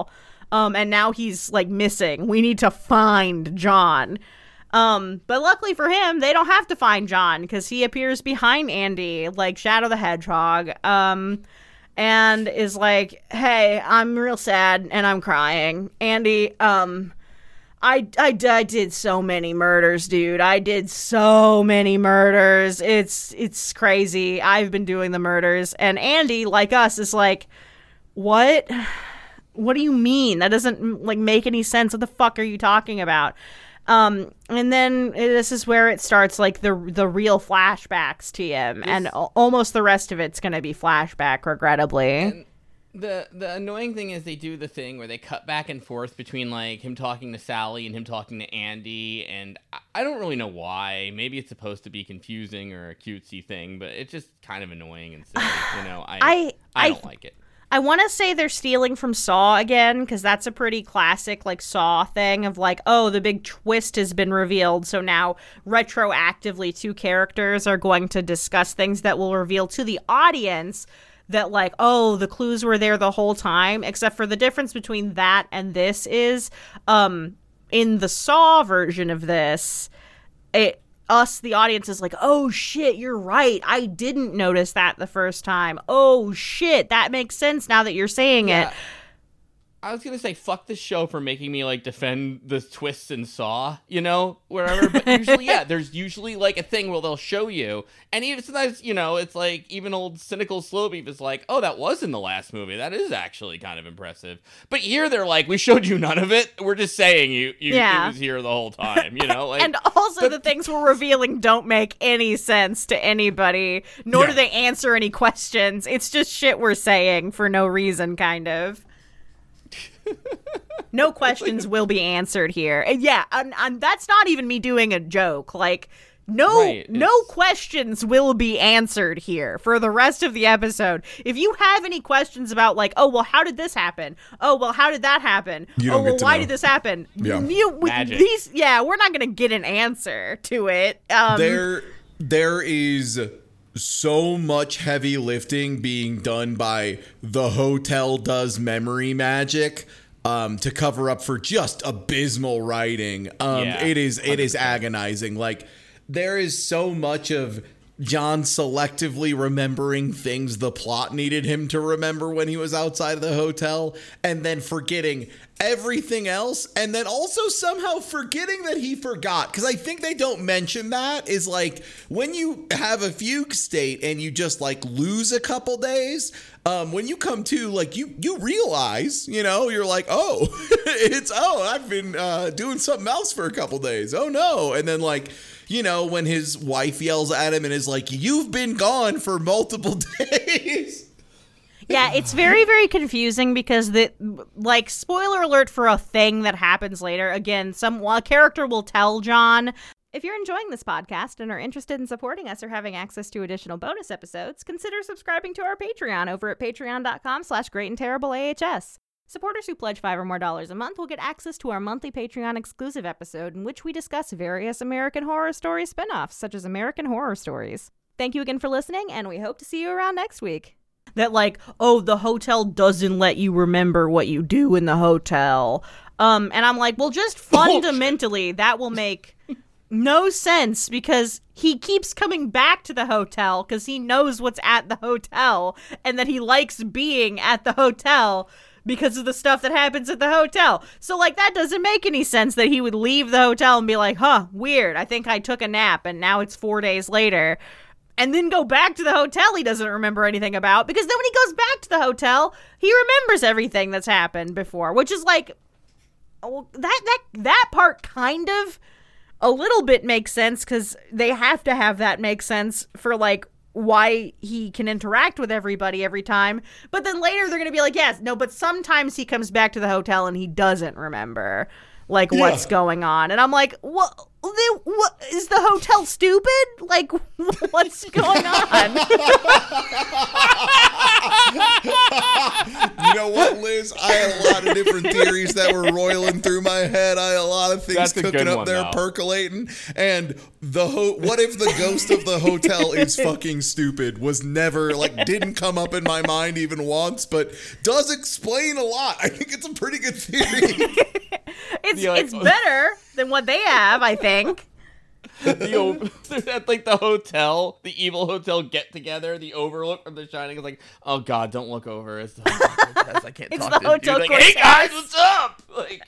Um, and now he's like missing. We need to find John. Um, but luckily for him, they don't have to find John because he appears behind Andy, like Shadow the Hedgehog, um, and is like, hey, I'm real sad and I'm crying. Andy, um, I, I, I did so many murders, dude. I did so many murders. It's, it's crazy. I've been doing the murders. And Andy, like us, is like, what? What do you mean? That doesn't like make any sense. What the fuck are you talking about? Um, and then this is where it starts, like, the the real flashbacks to him, and al- almost the rest of it's going to be flashback, regrettably. And the the annoying thing is they do the thing where they cut back and forth between, like, him talking to Sally and him talking to Andy, and I, I don't really know why. Maybe it's supposed to be confusing or a cutesy thing, but it's just kind of annoying and silly, you know? I, I, I don't I, like it. I want to say they're stealing from Saw again, because that's a pretty classic, like, Saw thing of, like, oh, the big twist has been revealed, so now retroactively two characters are going to discuss things that will reveal to the audience that, like, oh, the clues were there the whole time, except for the difference between that and this is, um, in the Saw version of this, it... us, the audience, is like, oh shit, you're right. I didn't notice that the first time. Oh shit, that makes sense now that you're saying Yeah. it. I was going to say, fuck this show for making me, like, defend the twists in Saw, you know, wherever. But usually, yeah, there's usually, like, a thing where they'll show you. And even sometimes, you know, it's like, even old cynical slow beef is like, oh, that was in the last movie. That is actually kind of impressive. But here they're like, we showed you none of it. We're just saying you, you Yeah. it was here the whole time, you know? Like, And also, but- the things we're revealing don't make any sense to anybody, nor Yeah. do they answer any questions. It's just shit we're saying for no reason, kind of. No questions will be answered here. And yeah, and, and that's not even me doing a joke. Like, no, Right, no it's- questions will be answered here for the rest of the episode. If you have any questions about, like, oh, well, how did this happen? Oh, well, how did that happen? You oh, don't well, get to why know. did this happen? Yeah. You, we, Magic. these, yeah, we're not gonna get an answer to it. Um, There, there is so much heavy lifting being done by the hotel does memory magic um, to cover up for just abysmal writing. Um, Yeah, it is, it is one hundred percent. agonizing. Like, there is so much of John selectively remembering things the plot needed him to remember when he was outside of the hotel, and then forgetting everything else, and then also somehow forgetting that he forgot. Because I think they don't mention that, is like when you have a fugue state and you just like lose a couple days, um, when you come to, like, you you realize, you know, you're like, oh, it's, oh, I've been uh, doing something else for a couple days. Oh no. And then, like, you know, when his wife yells at him and is like, you've been gone for multiple days. Yeah, it's very, very confusing because the, like, spoiler alert for a thing that happens later. Again, some a character will tell John. If you're enjoying this podcast and are interested in supporting us or having access to additional bonus episodes, consider subscribing to our Patreon over at patreon.com slash great and terrible AHS. Supporters who pledge five or more dollars a month will get access to our monthly Patreon exclusive episode in which we discuss various American Horror Story spin-offs, such as American Horror Stories. Thank you again for listening, and we hope to see you around next week. That, like, oh, the hotel doesn't let you remember what you do in the hotel. Um, and I'm like, well, just fundamentally, that will make no sense because he keeps coming back to the hotel because he knows what's at the hotel and that he likes being at the hotel because of the stuff that happens at the hotel. So, like, that doesn't make any sense that he would leave the hotel and be like, huh, weird, I think I took a nap and now it's four days later. And then go back to the hotel he doesn't remember anything about, because then when he goes back to the hotel, he remembers everything that's happened before, which is like, well, that that that part kind of a little bit makes sense because they have to have that make sense for, like, why he can interact with everybody every time. But then later they're going to be like, yes, no, but sometimes he comes back to the hotel and he doesn't remember, like, Yeah. what's going on. And I'm like, what? They, what is the hotel stupid? Like, what's going on? You know what, Liz? hilarious. I had a lot of different theories that were roiling through my head. I had a lot of things That's a cooking good up one, there, though. percolating. And the ho- what if the ghost of the hotel is fucking stupid? Was never, like, didn't come up in my mind even once, but does explain a lot. I think it's a pretty good theory. It's Yeah, like- it's better than what they have, I think. The o- at like the hotel, the evil hotel get together, the overlook from The Shining is like, oh god, don't look over. It's the Hotel Cortez. I can't It's talk the to this Hotel dude. Like, hey Cortez. guys, what's up? Like,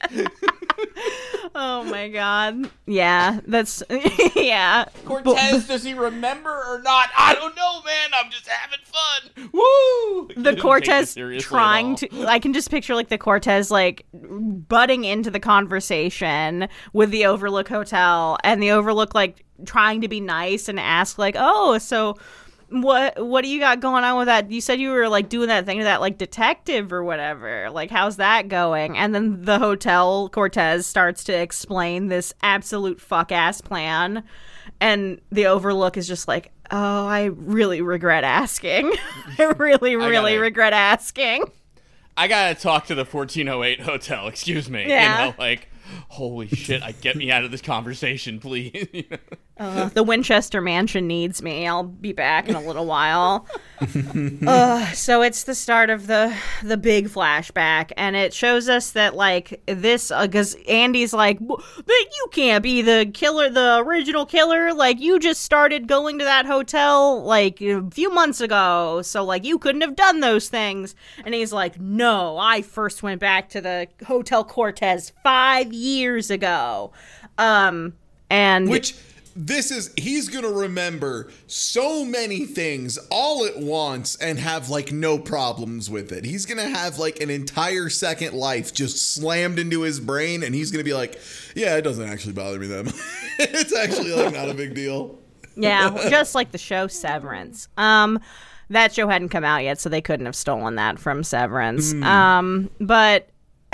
Oh my god. Yeah, that's yeah. Cortez, does he remember or not? I don't know, man. I'm just having fun. Woo! He The didn't take Cortez this seriously at trying all. to I can just picture like the Cortez like butting into the conversation with the Overlook Hotel, and the Overlook like trying to be nice and ask like, oh, so what what do you got going on with that? You said you were like doing that thing to that like detective or whatever. Like, how's that going? And then the hotel Cortez starts to explain this absolute fuck ass plan, and the Overlook is just like, oh, I really regret asking. I really, I really gotta- regret asking. I gotta talk to the fourteen oh eight hotel. Excuse me. Yeah. You know, like, holy shit! I get me out of this conversation, please. You know? Uh, the Winchester Mansion needs me. I'll be back in a little while. uh, so it's the start of the the big flashback, and it shows us that like this because Andy's like, "W- that you can't be the killer, the original killer. Like, you just started going to that hotel like a few months ago, so like you couldn't have done those things." And he's like, "No, I first went back to the Hotel Cortez five years ago." Um, and Which this is, he's gonna remember so many things all at once and have like no problems with it. He's gonna have like an entire second life just slammed into his brain, and he's gonna be like, yeah, it doesn't actually bother me that much. It's actually like not a big deal. Yeah, just like the show Severance. Um, that show hadn't come out yet, so they couldn't have stolen that from Severance. Um, but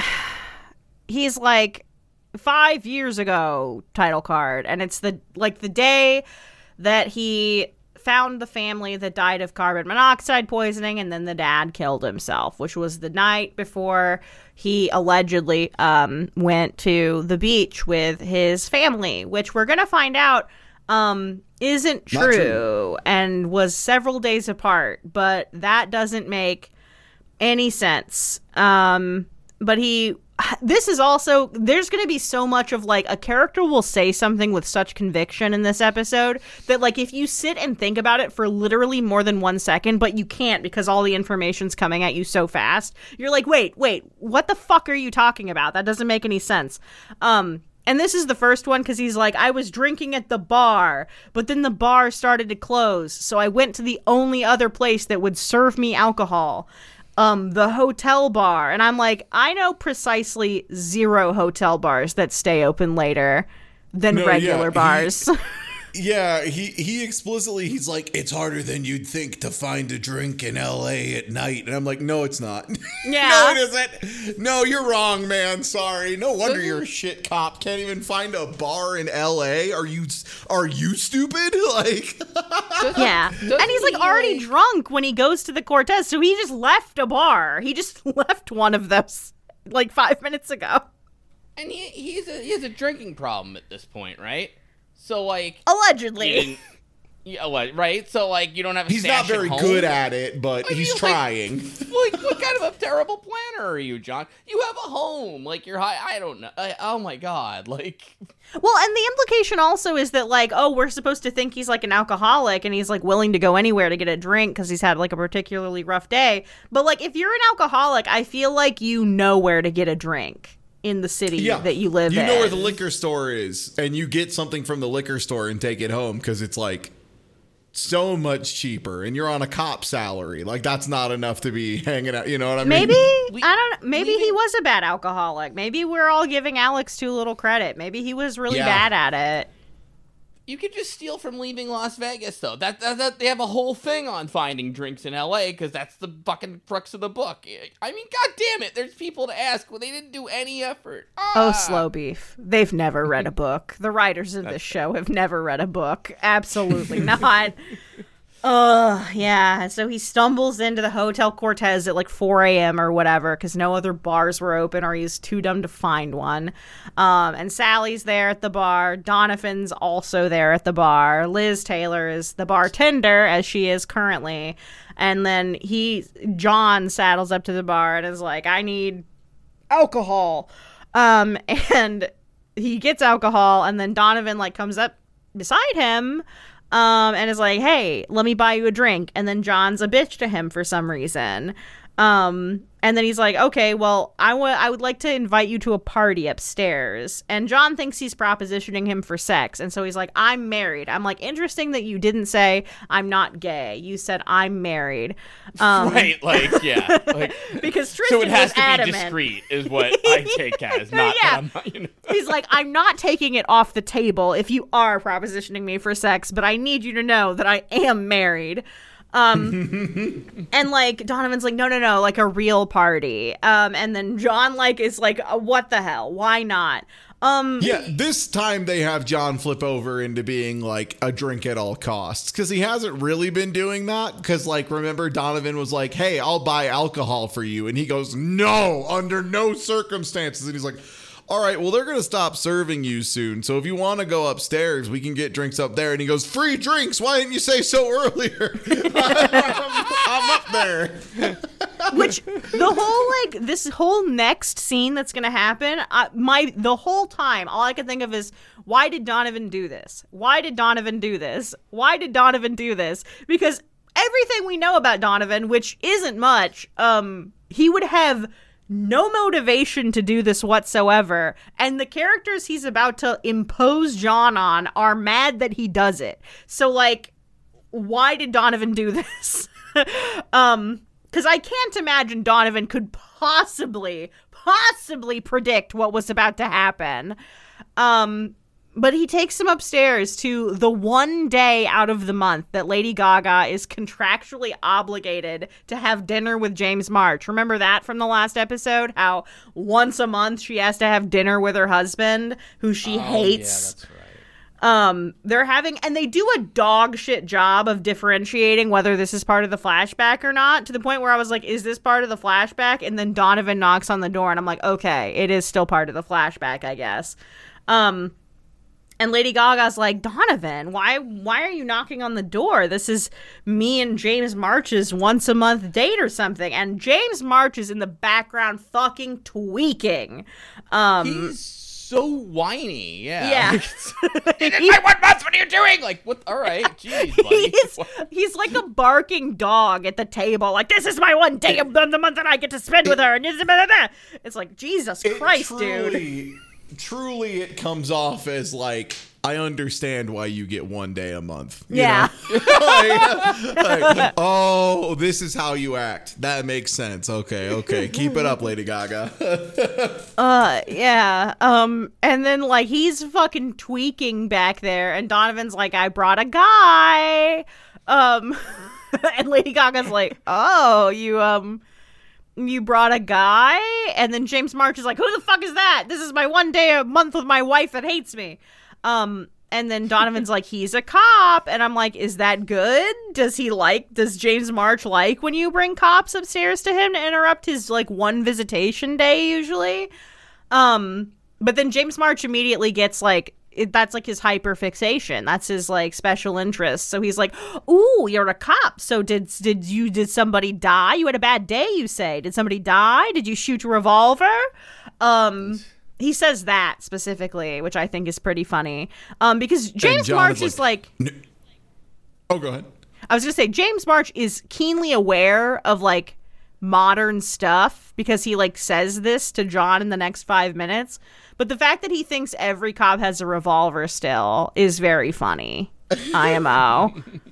he's like, five years ago, title card, and it's the like the day that he found the family that died of carbon monoxide poisoning, and then the dad killed himself, which was the night before he allegedly um, went to the beach with his family, which we're gonna find out um, isn't true, Not true. and was several days apart. But that doesn't make any sense. Um, but he. This is also, there's going to be so much of like a character will say something with such conviction in this episode that like if you sit and think about it for literally more than one second, but you can't because all the information's coming at you so fast, you're like, wait, wait, what the fuck are you talking about? That doesn't make any sense. Um, and this is the first one because he's like, I was drinking at the bar, but then the bar started to close, so I went to the only other place that would serve me alcohol. Um, the hotel bar. And I'm like, I know precisely zero hotel bars that stay open later than No, regular yeah, bars. Yeah, he, he explicitly, he's like, it's harder than you'd think to find a drink in L A at night. And I'm like, no, it's not. Yeah. No, it isn't. No, you're wrong, man. Sorry. No wonder you're a shit cop. Can't even find a bar in L A. Are you, are you stupid? Like, Yeah. And he's like already drunk when he goes to the Cortez. So he just left a bar. He just left one of those like five minutes ago. And he he's a, he has a drinking problem at this point, right? So like, Allegedly. you didn't- yeah, what, right? So like, you don't have a he's not stash at very home? good at it, but I mean, he's like- trying. Like, what kind of a terrible planner are you, John? You have a home, like you're high. I don't know. I, oh my god, like. Well, and the implication also is that, like, oh, we're supposed to think he's, like, an alcoholic and he's, like, willing to go anywhere to get a drink because he's had, like, a particularly rough day. But, like, if you're an alcoholic, I feel like you know where to get a drink in the city Yeah, that you live you in. know where the liquor store is, and you get something from the liquor store and take it home because it's, like, so much cheaper, and you're on a cop salary. Like, that's not enough to be hanging out. You know what I mean? Maybe, We- I don't know, maybe he leaving- was a bad alcoholic. Maybe we're all giving Alex too little credit. Maybe he was really Yeah. bad at it. You could just steal from leaving Las Vegas, though. That, that, that they have a whole thing on finding drinks in L A because that's the fucking crux of the book. I mean, god damn it, there's people to ask. Well, they didn't do any effort. Oh, Ah! slow beef. They've never read a book. The writers of this show have never read a book. Absolutely not. Ugh, yeah. So he stumbles into the Hotel Cortez at like four a.m. or whatever because no other bars were open or he's too dumb to find one. Um, and Sally's there at the bar. Donovan's also there at the bar. Liz Taylor is the bartender, as she is currently. And then he, John saddles up to the bar and is like, I need alcohol. Um, and he gets alcohol, and then Donovan like comes up beside him um, and is like, hey, let me buy you a drink. And then John's a bitch to him for some reason. Um, and then he's like, okay, well, I wa- I would like to invite you to a party upstairs. And John thinks he's propositioning him for sex. And so he's like, I'm married. I'm like, interesting that you didn't say I'm not gay. You said I'm married. Um, right, like, yeah. Like, because Tristan so it has was to adamant. be discreet is what I take as, not yeah. that I'm not, you know. He's like, I'm not taking it off the table if you are propositioning me for sex, but I need you to know that I am married. Um, and like Donovan's like, no, no, no, like a real party. Um, and then John like is like, what the hell? Why not? Um, yeah, this time they have John flip over into being like a drink at all costs because he hasn't really been doing that. Because like, remember, Donovan was like, hey, I'll buy alcohol for you. And he goes, no, under no circumstances. And he's like, all right, well, they're going to stop serving you soon. So if you want to go upstairs, we can get drinks up there. And he goes, free drinks. Why didn't you say so earlier? I'm, I'm up there. Which the whole like this whole next scene that's going to happen, uh, my the whole time, all I can think of is, why did Donovan do this? Why did Donovan do this? Why did Donovan do this? Because everything we know about Donovan, which isn't much, um, he would have no motivation to do this whatsoever, and the characters he's about to impose John on are mad that he does it. So like, why did Donovan do this? um because I can't imagine Donovan could possibly possibly predict what was about to happen. Um But he takes him upstairs to the one day out of the month that Lady Gaga is contractually obligated to have dinner with James March. Remember that from the last episode? How once a month she has to have dinner with her husband, who she oh, hates. Yeah, that's right. Um, they're having, and they do a dog shit job of differentiating whether this is part of the flashback or not, to the point where I was like, is this part of the flashback? And then Donovan knocks on the door and I'm like, okay, it is still part of the flashback, I guess. Um, And Lady Gaga's like, Donovan, why why are you knocking on the door? This is me and James March's once a month date or something. And James March is in the background fucking tweaking. Um, He's so whiny. Yeah. Yeah. Like, it is my one month. What are you doing? Like, what? All right. Jeez, buddy. he's, he's like a barking dog at the table. Like, this is my one day of the month that I get to spend with her. And it's like, Jesus Christ, truly, dude. Truly, it comes off as like, I understand why you get one day a month. You Yeah. like, like, oh, this is how you act. That makes sense. Okay, okay. Keep it up, Lady Gaga. uh, yeah. Um, and then, like, he's fucking tweaking back there, and Donovan's like, I brought a guy. Um, and Lady Gaga's like, oh, you, um... you brought a guy? And then James March is like, who the fuck is that? This is my one day a month with my wife that hates me. Um, and then Donovan's like, he's a cop. And I'm like, is that good? Does he like, does James March like when you bring cops upstairs to him to interrupt his, like, one visitation day usually? Um, but then James March immediately gets, like, It, that's like his hyper fixation. That's his like special interest. So he's like, "Ooh, you're a cop. So did did you did somebody die? You had a bad day, you say. Did somebody die? Did you shoot a revolver?" Um, he says that specifically, which I think is pretty funny. Um, because James March is like, like n- oh, go ahead. I was gonna say James March is keenly aware of like modern stuff because he like says this to John in the next five minutes. But the fact that he thinks every cop has a revolver still is very funny. I M O.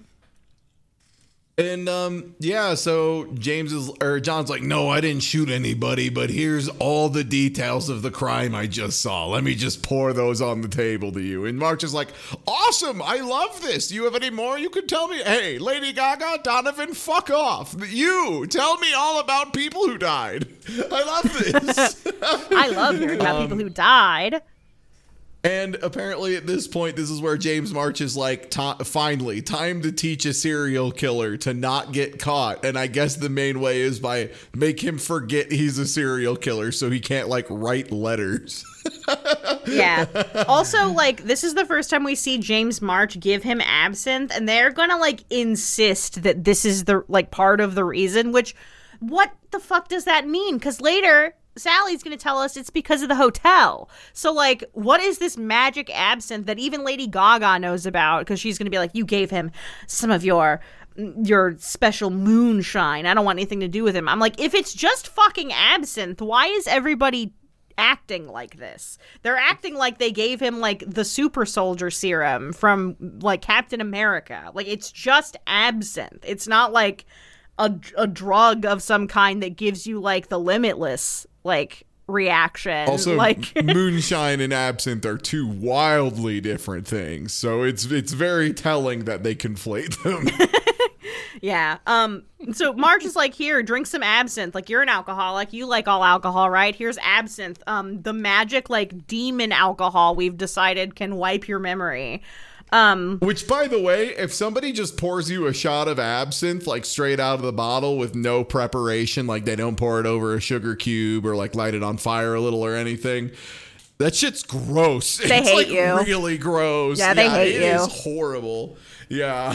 And um yeah, so James is or John's like, no, I didn't shoot anybody, but here's all the details of the crime I just saw. Let me just pour those on the table to you. And March is like, awesome, I love this. Do you have any more you can tell me? Hey, Lady Gaga, Donovan, fuck off. You tell me all about people who died. I love this. I love hearing about um, people who died. And apparently at this point, this is where James March is like, finally, time to teach a serial killer to not get caught. And I guess the main way is by make him forget he's a serial killer so he can't like write letters. Yeah. Also, like, this is the first time we see James March give him absinthe, and they're gonna like insist that this is the like part of the reason, which what the fuck does that mean? Because later Sally's going to tell us it's because of the hotel. So, like, what is this magic absinthe that even Lady Gaga knows about? Because she's going to be like, you gave him some of your your special moonshine. I don't want anything to do with him. I'm like, if it's just fucking absinthe, why is everybody acting like this? They're acting like they gave him, like, the super soldier serum from, like, Captain America. Like, it's just absinthe. It's not, like, a, a drug of some kind that gives you, like, the limitless like reaction. Also, like moonshine and absinthe are two wildly different things, so it's it's very telling that they conflate them. Yeah. Um. So March is like, here, drink some absinthe. Like, you're an alcoholic. You like all alcohol, right? Here's absinthe. Um. The magic like demon alcohol we've decided can wipe your memory. Um, Which, by the way, if somebody just pours you a shot of absinthe, like straight out of the bottle with no preparation, like they don't pour it over a sugar cube or like light it on fire a little or anything, that shit's gross. They it's hate like you. Really gross. Yeah, they yeah, hate it you. It is horrible. Yeah.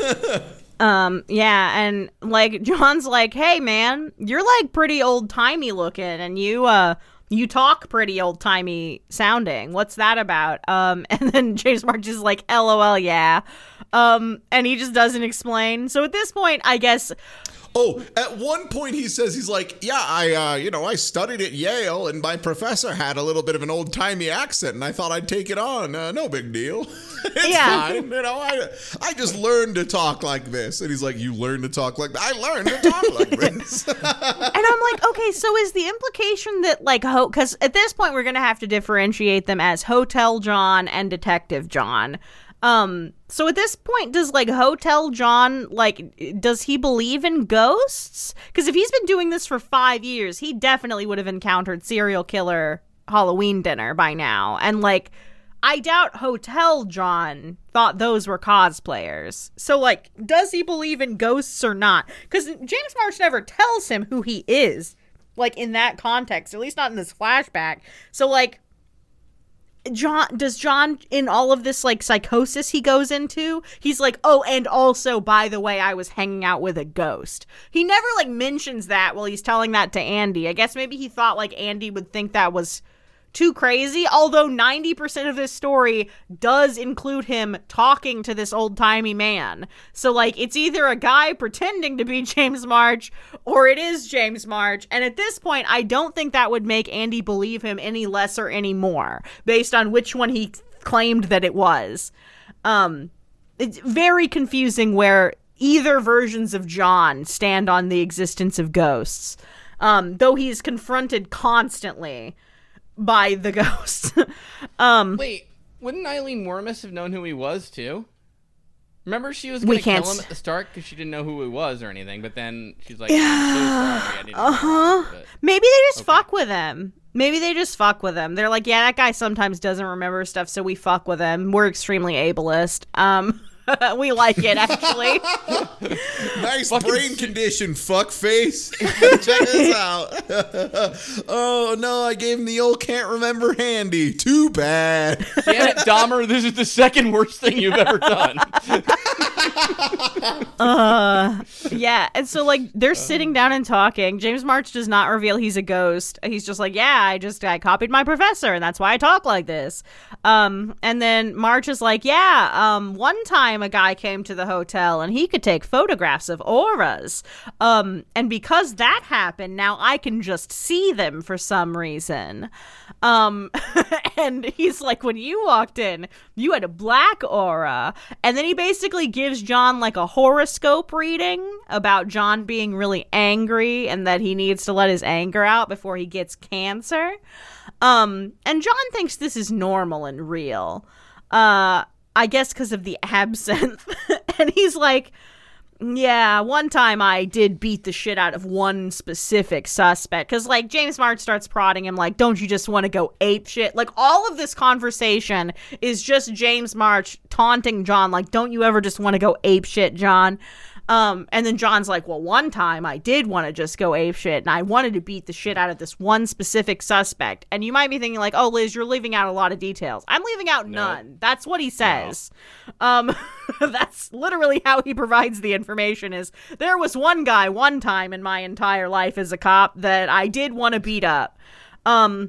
um, yeah, and like John's like, hey man, you're like pretty old timey looking, and you uh. You talk pretty old-timey sounding. What's that about? Um, and then James March is like, LOL, yeah. Um, and he just doesn't explain. So at this point, I guess... Oh, at one point he says, he's like, yeah, I, uh, you know, I studied at Yale and my professor had a little bit of an old timey accent and I thought I'd take it on. Uh, no big deal. It's yeah. fine. You know, I, I just learned to talk like this. And he's like, you learned to talk like that? I learned to talk like this. And I'm like, okay, so is the implication that like, ho- because at this point we're going to have to differentiate them as Hotel John and Detective John. Um, so at this point, does like Hotel John, like, does he believe in ghosts? Because if he's been doing this for five years, he definitely would have encountered serial killer Halloween dinner by now. And like, I doubt Hotel John thought those were cosplayers. So like, does he believe in ghosts or not? Because James March never tells him who he is, like in that context, at least not in this flashback. So like, John, does John, in all of this, like, psychosis he goes into, he's like, oh, and also, by the way, I was hanging out with a ghost. He never, like, mentions that while he's telling that to Andy. I guess maybe he thought, like, Andy would think that was too crazy, although ninety percent of this story does include him talking to this old-timey man. So, like, it's either a guy pretending to be James March, or it is James March, and at this point, I don't think that would make Andy believe him any less or any more, based on which one he claimed that it was. Um, it's very confusing where either versions of John stand on the existence of ghosts, um, though he's confronted constantly by the ghost. um, Wait, wouldn't Eileen Wormus have known who he was too? Remember, she was going to kill him at the start because she didn't know who he was or anything. But then she's like, "I'm so sorry, I didn't." Uh huh. Maybe they just okay. fuck with him. Maybe they just fuck with him. They're like, "Yeah, that guy sometimes doesn't remember stuff, so we fuck with him. We're extremely ableist." Um. We like it, actually. Nice Fucking brain condition, fuck face. Check this out. Oh, no, I gave him the old can't remember handy. Too bad. Damn it, Dahmer, this is the second worst thing you've ever done. uh, yeah, and so, like, they're sitting down and talking. James March does not reveal he's a ghost. He's just like, yeah, I just, I copied my professor, and that's why I talk like this. Um, and then March is like, yeah, um, one time a guy came to the hotel and he could take photographs of auras. Um, and because that happened, now I can just see them for some reason. Um, and he's like, when you walked in, you had a black aura. And then he basically gives John like a horoscope reading about John being really angry and that he needs to let his anger out before he gets cancer. Um, and John thinks this is normal and real. Uh, I guess because of the absinthe. And he's like, Yeah, one time I did beat the shit out of one specific suspect. Because, like, James March starts prodding him, like, don't you just want to go ape shit? Like, all of this conversation is just James March taunting John, like, don't you ever just want to go ape shit, John? Um, and then John's like, well, one time I did want to just go ape shit, and I wanted to beat the shit out of this one specific suspect. And you might be thinking, like, oh, Liz, you're leaving out a lot of details. I'm leaving out No. none. That's what he says. No. Um, that's literally how he provides the information is, there was one guy one time in my entire life as a cop that I did want to beat up. Um...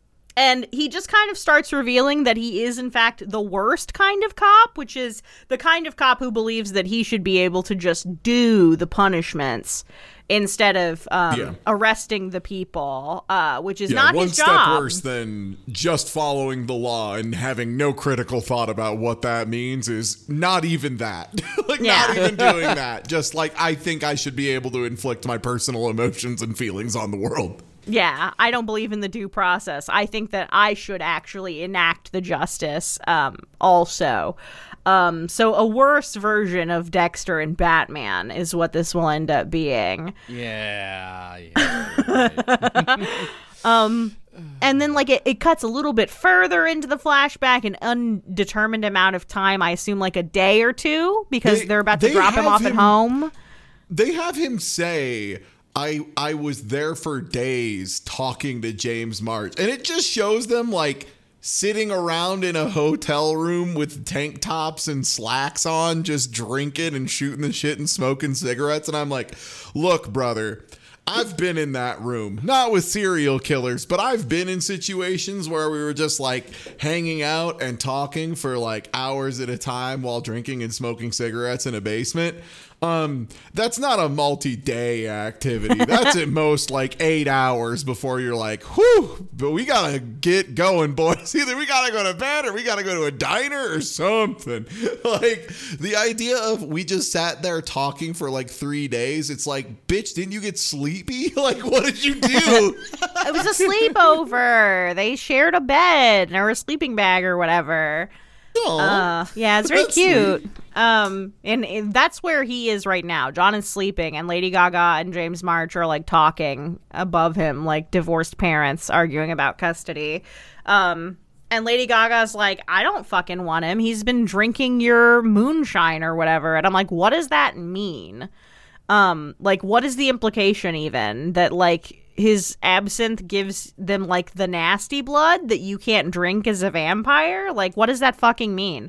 And he just kind of starts revealing that he is, in fact, the worst kind of cop, which is the kind of cop who believes that he should be able to just do the punishments instead of um, Yeah. arresting the people, uh, which is Yeah, not one his step job. worse than just following the law and having no critical thought about what that means is not even that. Like, Yeah. not even doing that. Just like, I think I should be able to inflict my personal emotions and feelings on the world. Yeah, I don't believe in the due process. I think that I should actually enact the justice um, also. Um, so a worse version of Dexter and Batman is what this will end up being. Yeah. yeah right. Um, and then, like, it, it cuts a little bit further into the flashback, an undetermined amount of time, I assume like a day or two, because They- they're about to they drop him have off at him- home. They have him say, I I was there for days talking to James March. And it just shows them, like, sitting around in a hotel room with tank tops and slacks on, just drinking and shooting the shit and smoking cigarettes. And I'm like, look, brother, I've been in that room, not with serial killers, but I've been in situations where we were just like hanging out and talking for like hours at a time while drinking and smoking cigarettes in a basement. Um, that's not a multi-day activity. That's at most like eight hours before you're like, whew, but we gotta get going, boys. Either we gotta go to bed or we gotta go to a diner or something. Like, the idea of we just sat there talking for like three days. It's like, bitch, didn't you get sleepy? Like, what did you do? It was a sleepover. They shared a bed or a sleeping bag or whatever. Aw, Uh, yeah, it's very that's cute. sweet. Um, and, and that's where he is right now. John is sleeping, and Lady Gaga and James March are like talking above him, like divorced parents arguing about custody. Um, and Lady Gaga's like, I don't fucking want him. He's been drinking your moonshine or whatever. And I'm like, what does that mean? Um, like, what is the implication even that like his absinthe gives them like the nasty blood that you can't drink as a vampire? Like, what does that fucking mean?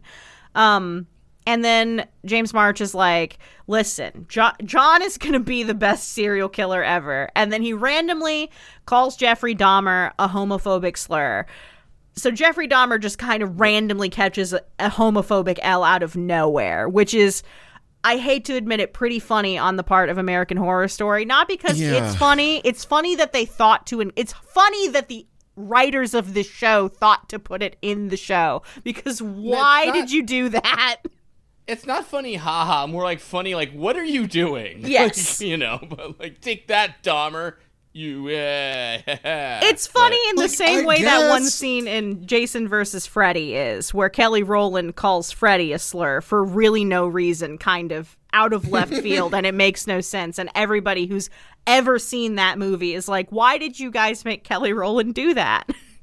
Um, and then James March is like, listen, jo- John is going to be the best serial killer ever. And then he randomly calls Jeffrey Dahmer a homophobic slur. So Jeffrey Dahmer just kind of randomly catches a, a homophobic L out of nowhere, which is, I hate to admit it, pretty funny on the part of American Horror Story. Not because Yeah. it's funny. It's funny that they thought to, and it's funny that the writers of this show thought to put it in the show. Because why not- did you do that? It's not funny, haha. More like funny, like, what are you doing? Yes. Like, you know, but like, take that, Dahmer. You, uh, It's funny in the Like, same I way that one guess- scene in Jason versus Freddy is, where Kelly Rowland calls Freddy a slur for really no reason, kind of out of left field, and it makes no sense. And everybody who's ever seen that movie is like, why did you guys make Kelly Rowland do that?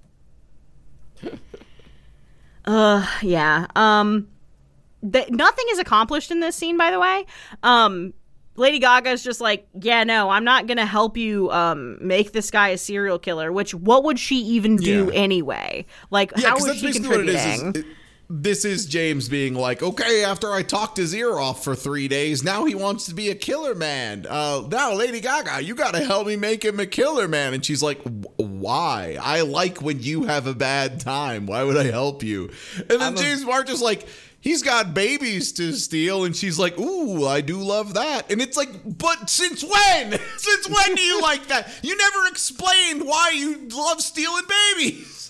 uh, yeah. Um, th- nothing is accomplished in this scene, by the way. Um, Lady Gaga's just like, yeah, no, I'm not going to help you um, make this guy a serial killer, which what would she even do Yeah. anyway? Like, Yeah, how because was that's she basically what it contributing? is. is it- this is James being like, okay, after I talked his ear off for three days, now he wants to be a killer man. Uh, now, Lady Gaga, you got to help me make him a killer man. And she's like, why? I like when you have a bad time. Why would I help you? And then I'm a- James March is like, he's got babies to steal. And she's like, ooh, I do love that. And it's like, but since when? Since when do you like that? You never explained why you love stealing babies.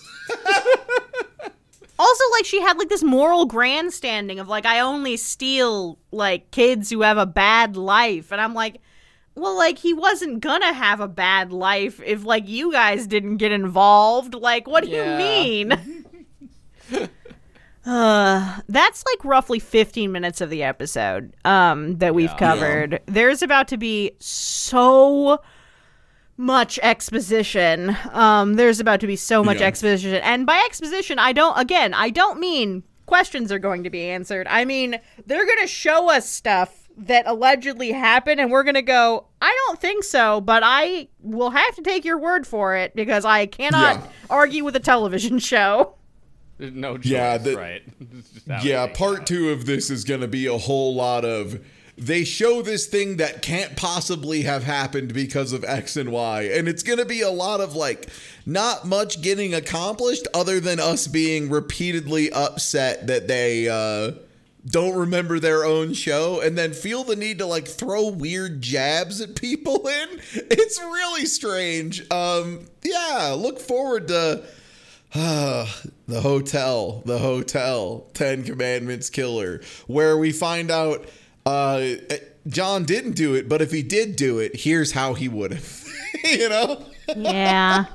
Also, like, she had, like, this moral grandstanding of, like, I only steal, like, kids who have a bad life. And I'm like, well, like, he wasn't gonna have a bad life if, like, you guys didn't get involved. Like, what do Yeah. you mean? Uh, that's like roughly fifteen minutes of the episode um, that we've Yeah. covered. Yeah. There's about to be so much exposition. Um, there's about to be so much Yeah. exposition. And by exposition, I don't, again, I don't mean questions are going to be answered. I mean, they're going to show us stuff that allegedly happened, and we're going to go, I don't think so, but I will have to take your word for it because I cannot Yeah. argue with a television show. There's no choice, Yeah, the- right? It's just how Yeah, it is. part two of this is going to be a whole lot of they show this thing that can't possibly have happened because of X and Y. And it's going to be a lot of like not much getting accomplished other than us being repeatedly upset that they uh, don't remember their own show and then feel the need to like throw weird jabs at people in. It's really strange. Um, yeah, look forward to uh, the hotel, the hotel, Ten Commandments killer, where we find out uh, John didn't do it, but if he did do it, here's how he would have, you know? Yeah.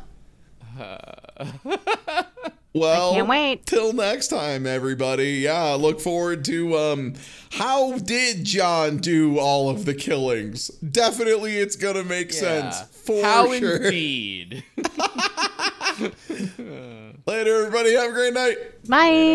Well, I can't wait. Till next time, everybody. Yeah, look forward to um how did John do all of the killings? Definitely it's gonna make Yeah. sense. For How sure. indeed. Later, everybody. Have a great night. Bye.